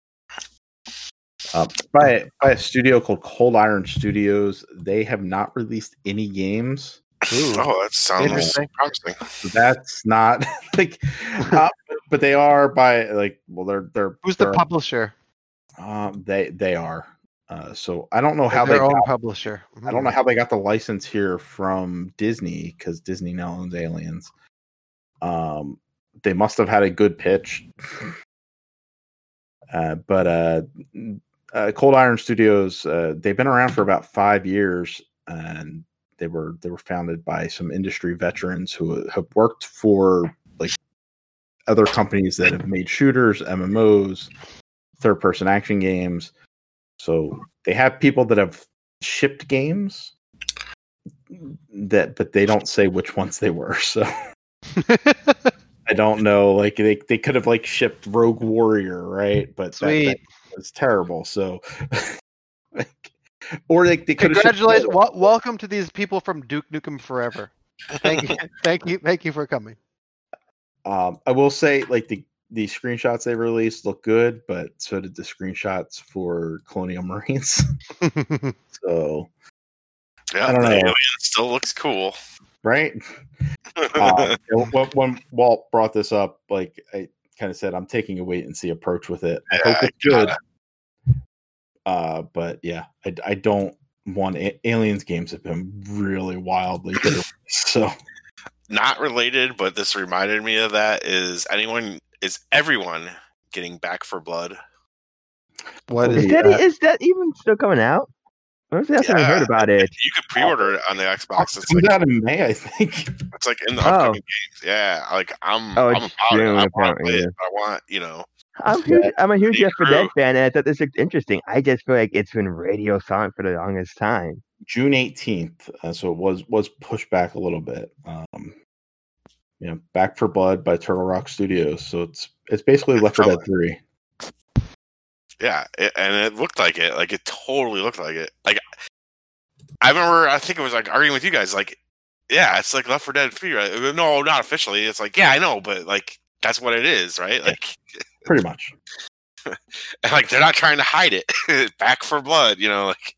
By a studio called Cold Iron Studios. They have not released any games. Oh, that sounds Interesting. promising. So that's not like, but they are by like, well, they're Who's the they're- publisher? They are. So I don't know how Their they own got, publisher. I don't know how they got the license here from Disney because Disney now owns Aliens. They must have had a good pitch. But Cold Iron Studios, they've been around for about 5 years, and they were founded by some industry veterans who have worked for like other companies that have made shooters, MMOs, third-person action games. So they have people that have shipped games but they don't say which ones they were. So I don't know. Like they could have like shipped Rogue Warrior, right? But Sweet. that was terrible. So, like, or they could have. Congratulations. Welcome to these people from Duke Nukem Forever. Thank you. Thank you for coming. I will say, like the screenshots they released look good, but so did the screenshots for Colonial Marines. So Yeah, I don't the know. alien still looks cool. right. When Walt brought this up, like I kind of said, I'm taking a wait and see approach with it. I hope it's good. But yeah, I don't want Aliens games have been really wildly good. So Not related, but this reminded me of that. Is everyone getting Back for Blood? What Is is Yeah. that even still coming out? I don't think I Yeah. heard about it. You could pre-order it on the Xbox. It's comes like out in May, I think. it's like in the Oh. upcoming games. Yeah, like I'm Oh, I'm it's about it. June, I want to apparently, play yeah. it. I want I'm a huge Me Left 4 too. Dead fan, and I thought this looked interesting. I just feel like it's been radio silent for the longest time. June 18th, so it was pushed back a little bit. Back for Blood by Turtle Rock Studios. So it's basically Left 4 Dead 3. Yeah, and it looked like it. Like, it totally looked like it. Like, I remember, I think it was like arguing with you guys. Like, yeah, it's like Left 4 Dead 3. Right? No, not officially. It's like, yeah, I know, but like that's what it is, right? Like, Pretty much. and like they're not trying to hide it. Back for Blood, like.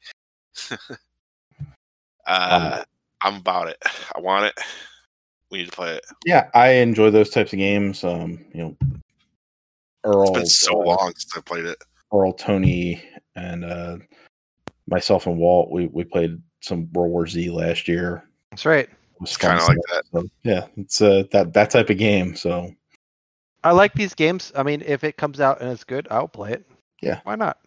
I'm about it. I want it. We need to play it. Yeah, I enjoy those types of games. Earl. It's been so long since I played it. Earl, Tony, and myself and Walt, we played some World War Z last year. That's right. It's kind of like that. So, yeah, it's that type of game. So I like these games. I mean, if it comes out and it's good, I'll play it. Yeah, why not?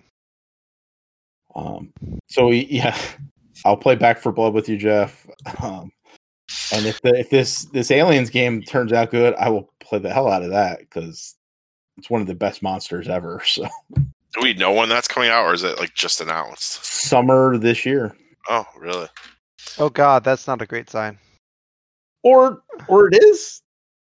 So yeah, I'll play Back for Blood with you, Jeff. And if this Aliens game turns out good, I will play the hell out of that because it's one of the best monsters ever. So, do we know when that's coming out, or is it like just announced? Summer this year. Oh, really? Oh God, that's not a great sign. Or it is.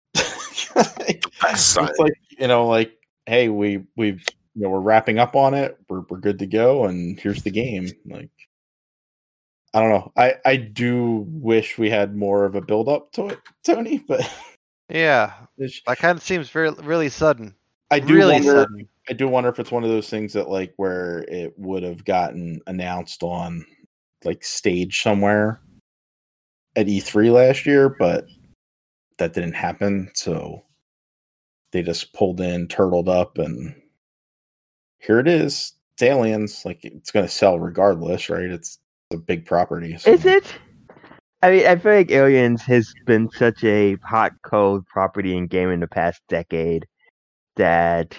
It's like hey, we're wrapping up on it. We're good to go, and here's the game. Like, I don't know. I do wish we had more of a build up to it, Tony. But yeah, that kind of seems really sudden. I do wonder if it's one of those things that like where it would have gotten announced on like stage somewhere at E3 last year, but that didn't happen. So they just pulled in, turtled up, and here it is. It's Aliens. Like, it's going to sell regardless, right? It's a big property. So. Is it? I mean, I feel like Aliens has been such a hot, cold property in game in the past decade that.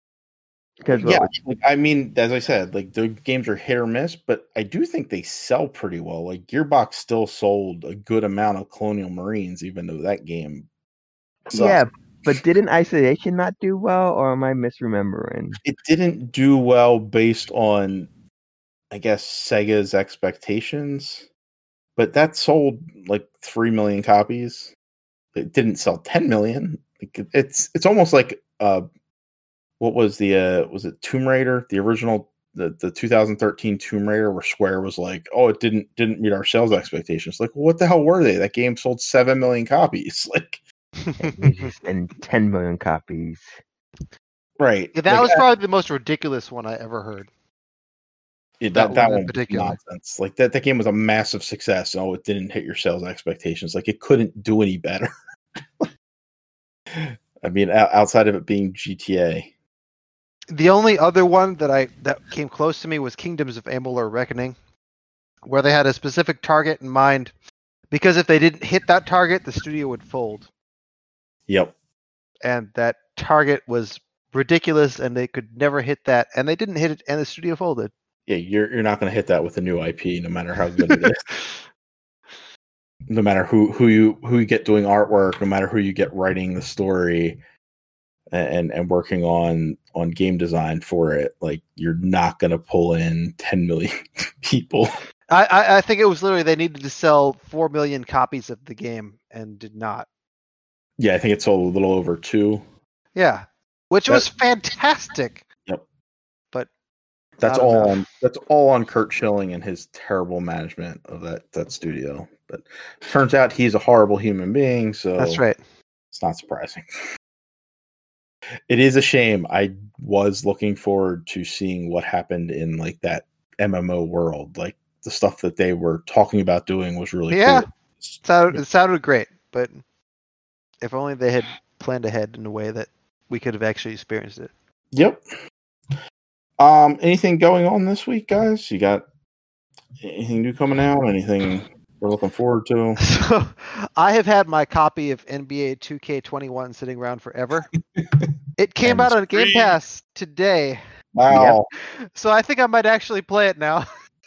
I mean, as I said, like the games are hit or miss, but I do think they sell pretty well. Like Gearbox still sold a good amount of Colonial Marines, even though that game sucked. Yeah, but didn't Isolation not do well, or am I misremembering? It didn't do well based on, I guess, Sega's expectations, but that sold like 3 million copies. It didn't sell 10 million. Like, it's almost like what was was it Tomb Raider, the original, the 2013 Tomb Raider, where Square was like, oh, it didn't meet our sales expectations. Like, well, what the hell were they? That game sold 7 million copies. Like, and 10 million copies. Right. Yeah, that was probably the most ridiculous one I ever heard. Yeah, that one in particular. Nonsense. Like that game was a massive success. Oh, it didn't hit your sales expectations. Like, it couldn't do any better. I mean, outside of it being GTA. The only other one that came close to me was Kingdoms of Amalur Reckoning, where they had a specific target in mind, because if they didn't hit that target, the studio would fold. Yep. And that target was ridiculous, and they could never hit that, and they didn't hit it, and the studio folded. Yeah, you're not going to hit that with a new IP, no matter how good it is. No matter who you get doing artwork, no matter who you get writing the story and working on game design for it, like, you're not going to pull in 10 million people. I think it was literally they needed to sell 4 million copies of the game and did not. Yeah, I think it sold a little over 2. Yeah, which was fantastic. Yep. But that's all on Curt Schilling and his terrible management of that studio. But turns out he's a horrible human being, so that's right. It's not surprising. It is a shame. I was looking forward to seeing what happened in like that MMO world. Like, the stuff that they were talking about doing was really cool. It sounded great, but if only they had planned ahead in a way that we could have actually experienced it. Yep. Anything going on this week, guys? You got anything new coming out? Anything we're looking forward to? So, I have had my copy of NBA 2K21 sitting around forever. It came out on Game Pass today. Wow. Yep. So I think I might actually play it now.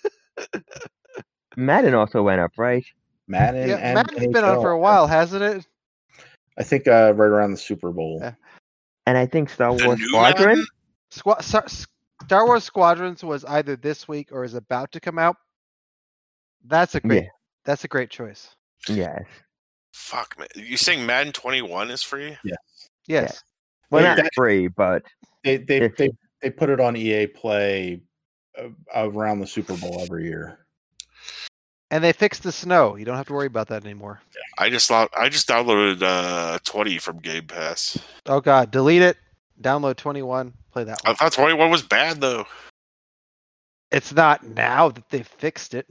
Madden also went up, right? Madden's been on for a while, hasn't it? I think right around the Super Bowl. Yeah. And I think Star Wars Squadron? Star Wars Squadrons was either this week or is about to come out. That's a great choice. Yes. Fuck, man. You saying Madden 21 is free? Yeah. Yes. Well, not free, but they they put it on EA Play around the Super Bowl every year. And they fixed the snow. You don't have to worry about that anymore. I just downloaded 20 from Game Pass. Oh God, delete it. Download 21. Play that I one. thought 21 was bad though. It's not now that they fixed it.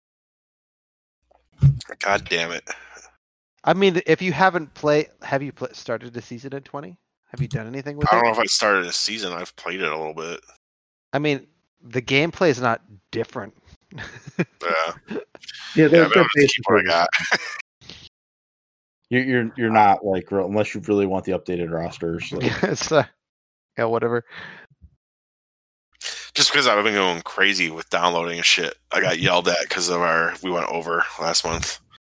God damn it! I mean, if you haven't played, have you started the season in 20? Have you done anything with I don't it? know if I started a season. I've played it a little bit. I mean, the gameplay is not different. Yeah, Yeah, yeah. But I'll just keep what I got. You're not like unless you really want the updated rosters. Like, It's, yeah, whatever. Just because I've been going crazy with downloading and shit. I got yelled at because of we went over last month.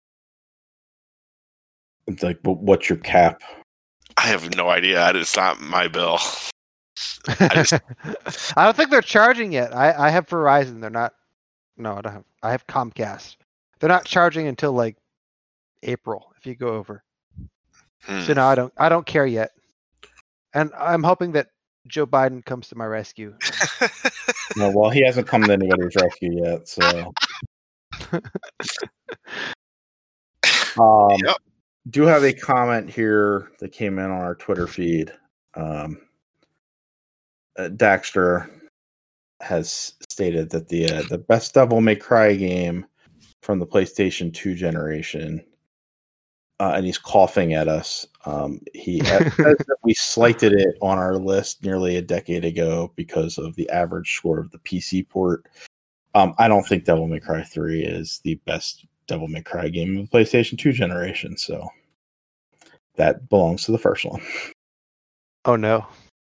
it's like, but what's your cap? I have no idea. It's not my bill. I don't think they're charging yet. I have Verizon. They're not. No, I don't have. I have Comcast. They're not charging until like April if you go over. So no, I don't care yet. And I'm hoping that Joe Biden comes to my rescue. No, well, he hasn't come to anybody's rescue yet. So, Yep. do have a comment here that came in on our Twitter feed. Daxter has stated that the best Devil May Cry game from the PlayStation 2 generation, and he's coughing at us. He says that we slighted it on our list nearly a decade ago because of the average score of the PC port. I don't think Devil May Cry 3 is the best Devil May Cry game of the PlayStation 2 generation, so that belongs to the first one. Oh no.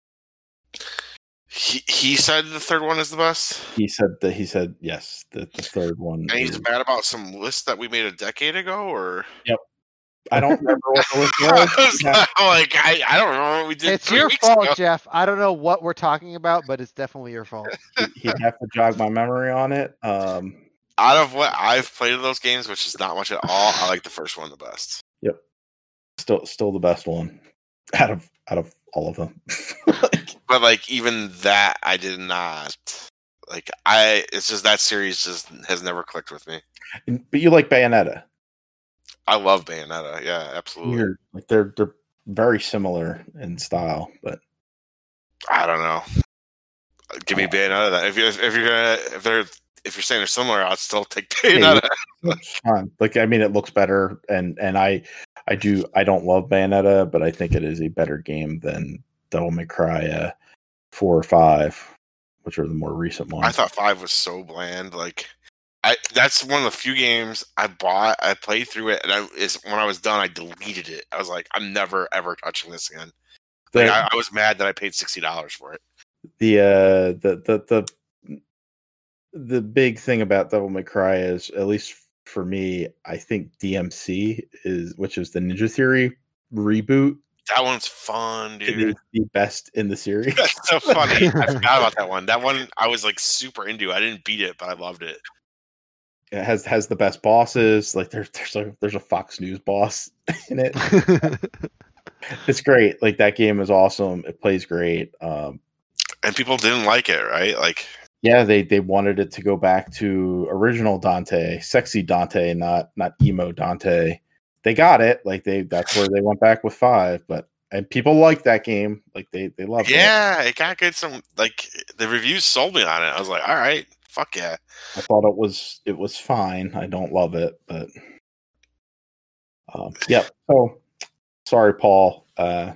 He said the third one is the best. He said yes, the third one. And he's mad about some list that we made a decade ago, or I don't remember what the list was. I don't know what we did. It's 3 your weeks fault, ago. Jeff. I don't know what we're talking about, but it's definitely your fault. He'd have to jog my memory on it. Out of what I've played of those games, which is not much at all, I like the first one the best. Yep, still the best one out of all of them. But like even that, I did not like. It's just that series just has never clicked with me. But you like Bayonetta? I love Bayonetta. Yeah, absolutely. They're very similar in style, but I don't know. Give me Bayonetta. Then. If you're saying they're similar, I'll still take Bayonetta. It's fun. Like, I mean, it looks better, and I don't love Bayonetta, but I think it is a better game than Devil May Cry 4 or 5, which are the more recent ones. I thought 5 was so bland. Like, that's one of the few games I bought. I played through it, and when I was done, I deleted it. I was like, I'm never ever touching this again. Like, I was mad that I paid $60 for it. The big thing about Devil May Cry is, at least for me, I think DMC which is the Ninja Theory reboot. That one's fun, dude. It is the best in the series. That's so funny. I forgot about that one. That one I was like super into. I didn't beat it, but I loved it. It has the best bosses. Like there's a Fox News boss in it. It's great. Like, that game is awesome. It plays great. And people didn't like it, right? Like, yeah, they wanted it to go back to original Dante, sexy Dante, not emo Dante. They got it. Like, that's where they went back with 5. And people like that game. Like, they loved it. Yeah, it got good. Like, the reviews sold me on it. I was like, all right, fuck yeah. I thought it was fine. I don't love it, but yeah. So sorry, Paul. I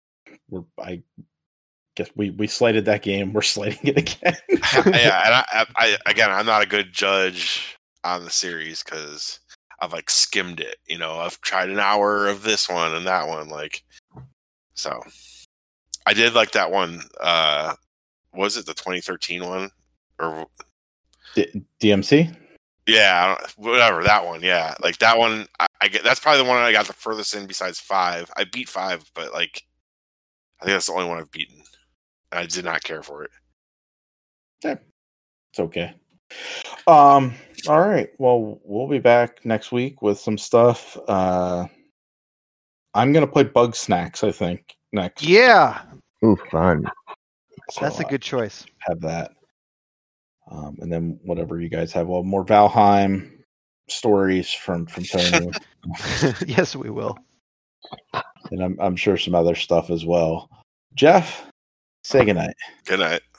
guess we slated that game. We're slating it again. Yeah, and again, I'm not a good judge on the series because I've like skimmed it. You know, I've tried an hour of this one and that one. Like, so I did like that one. Was it the 2013 one or DMC? Yeah, whatever, that one. Yeah, like that one. I get that's probably the one I got the furthest in besides 5. I beat 5, but like I think that's the only one I've beaten. I did not care for it. Yeah, it's okay. All right. Well, we'll be back next week with some stuff. I'm gonna play Bug Snacks, I think, next. Ooh, fun. So, That's a good choice. have that. And then whatever you guys have, well, more Valheim stories from Tony, Yes, we will. and I'm sure some other stuff as well. Jeff, say goodnight. Good night.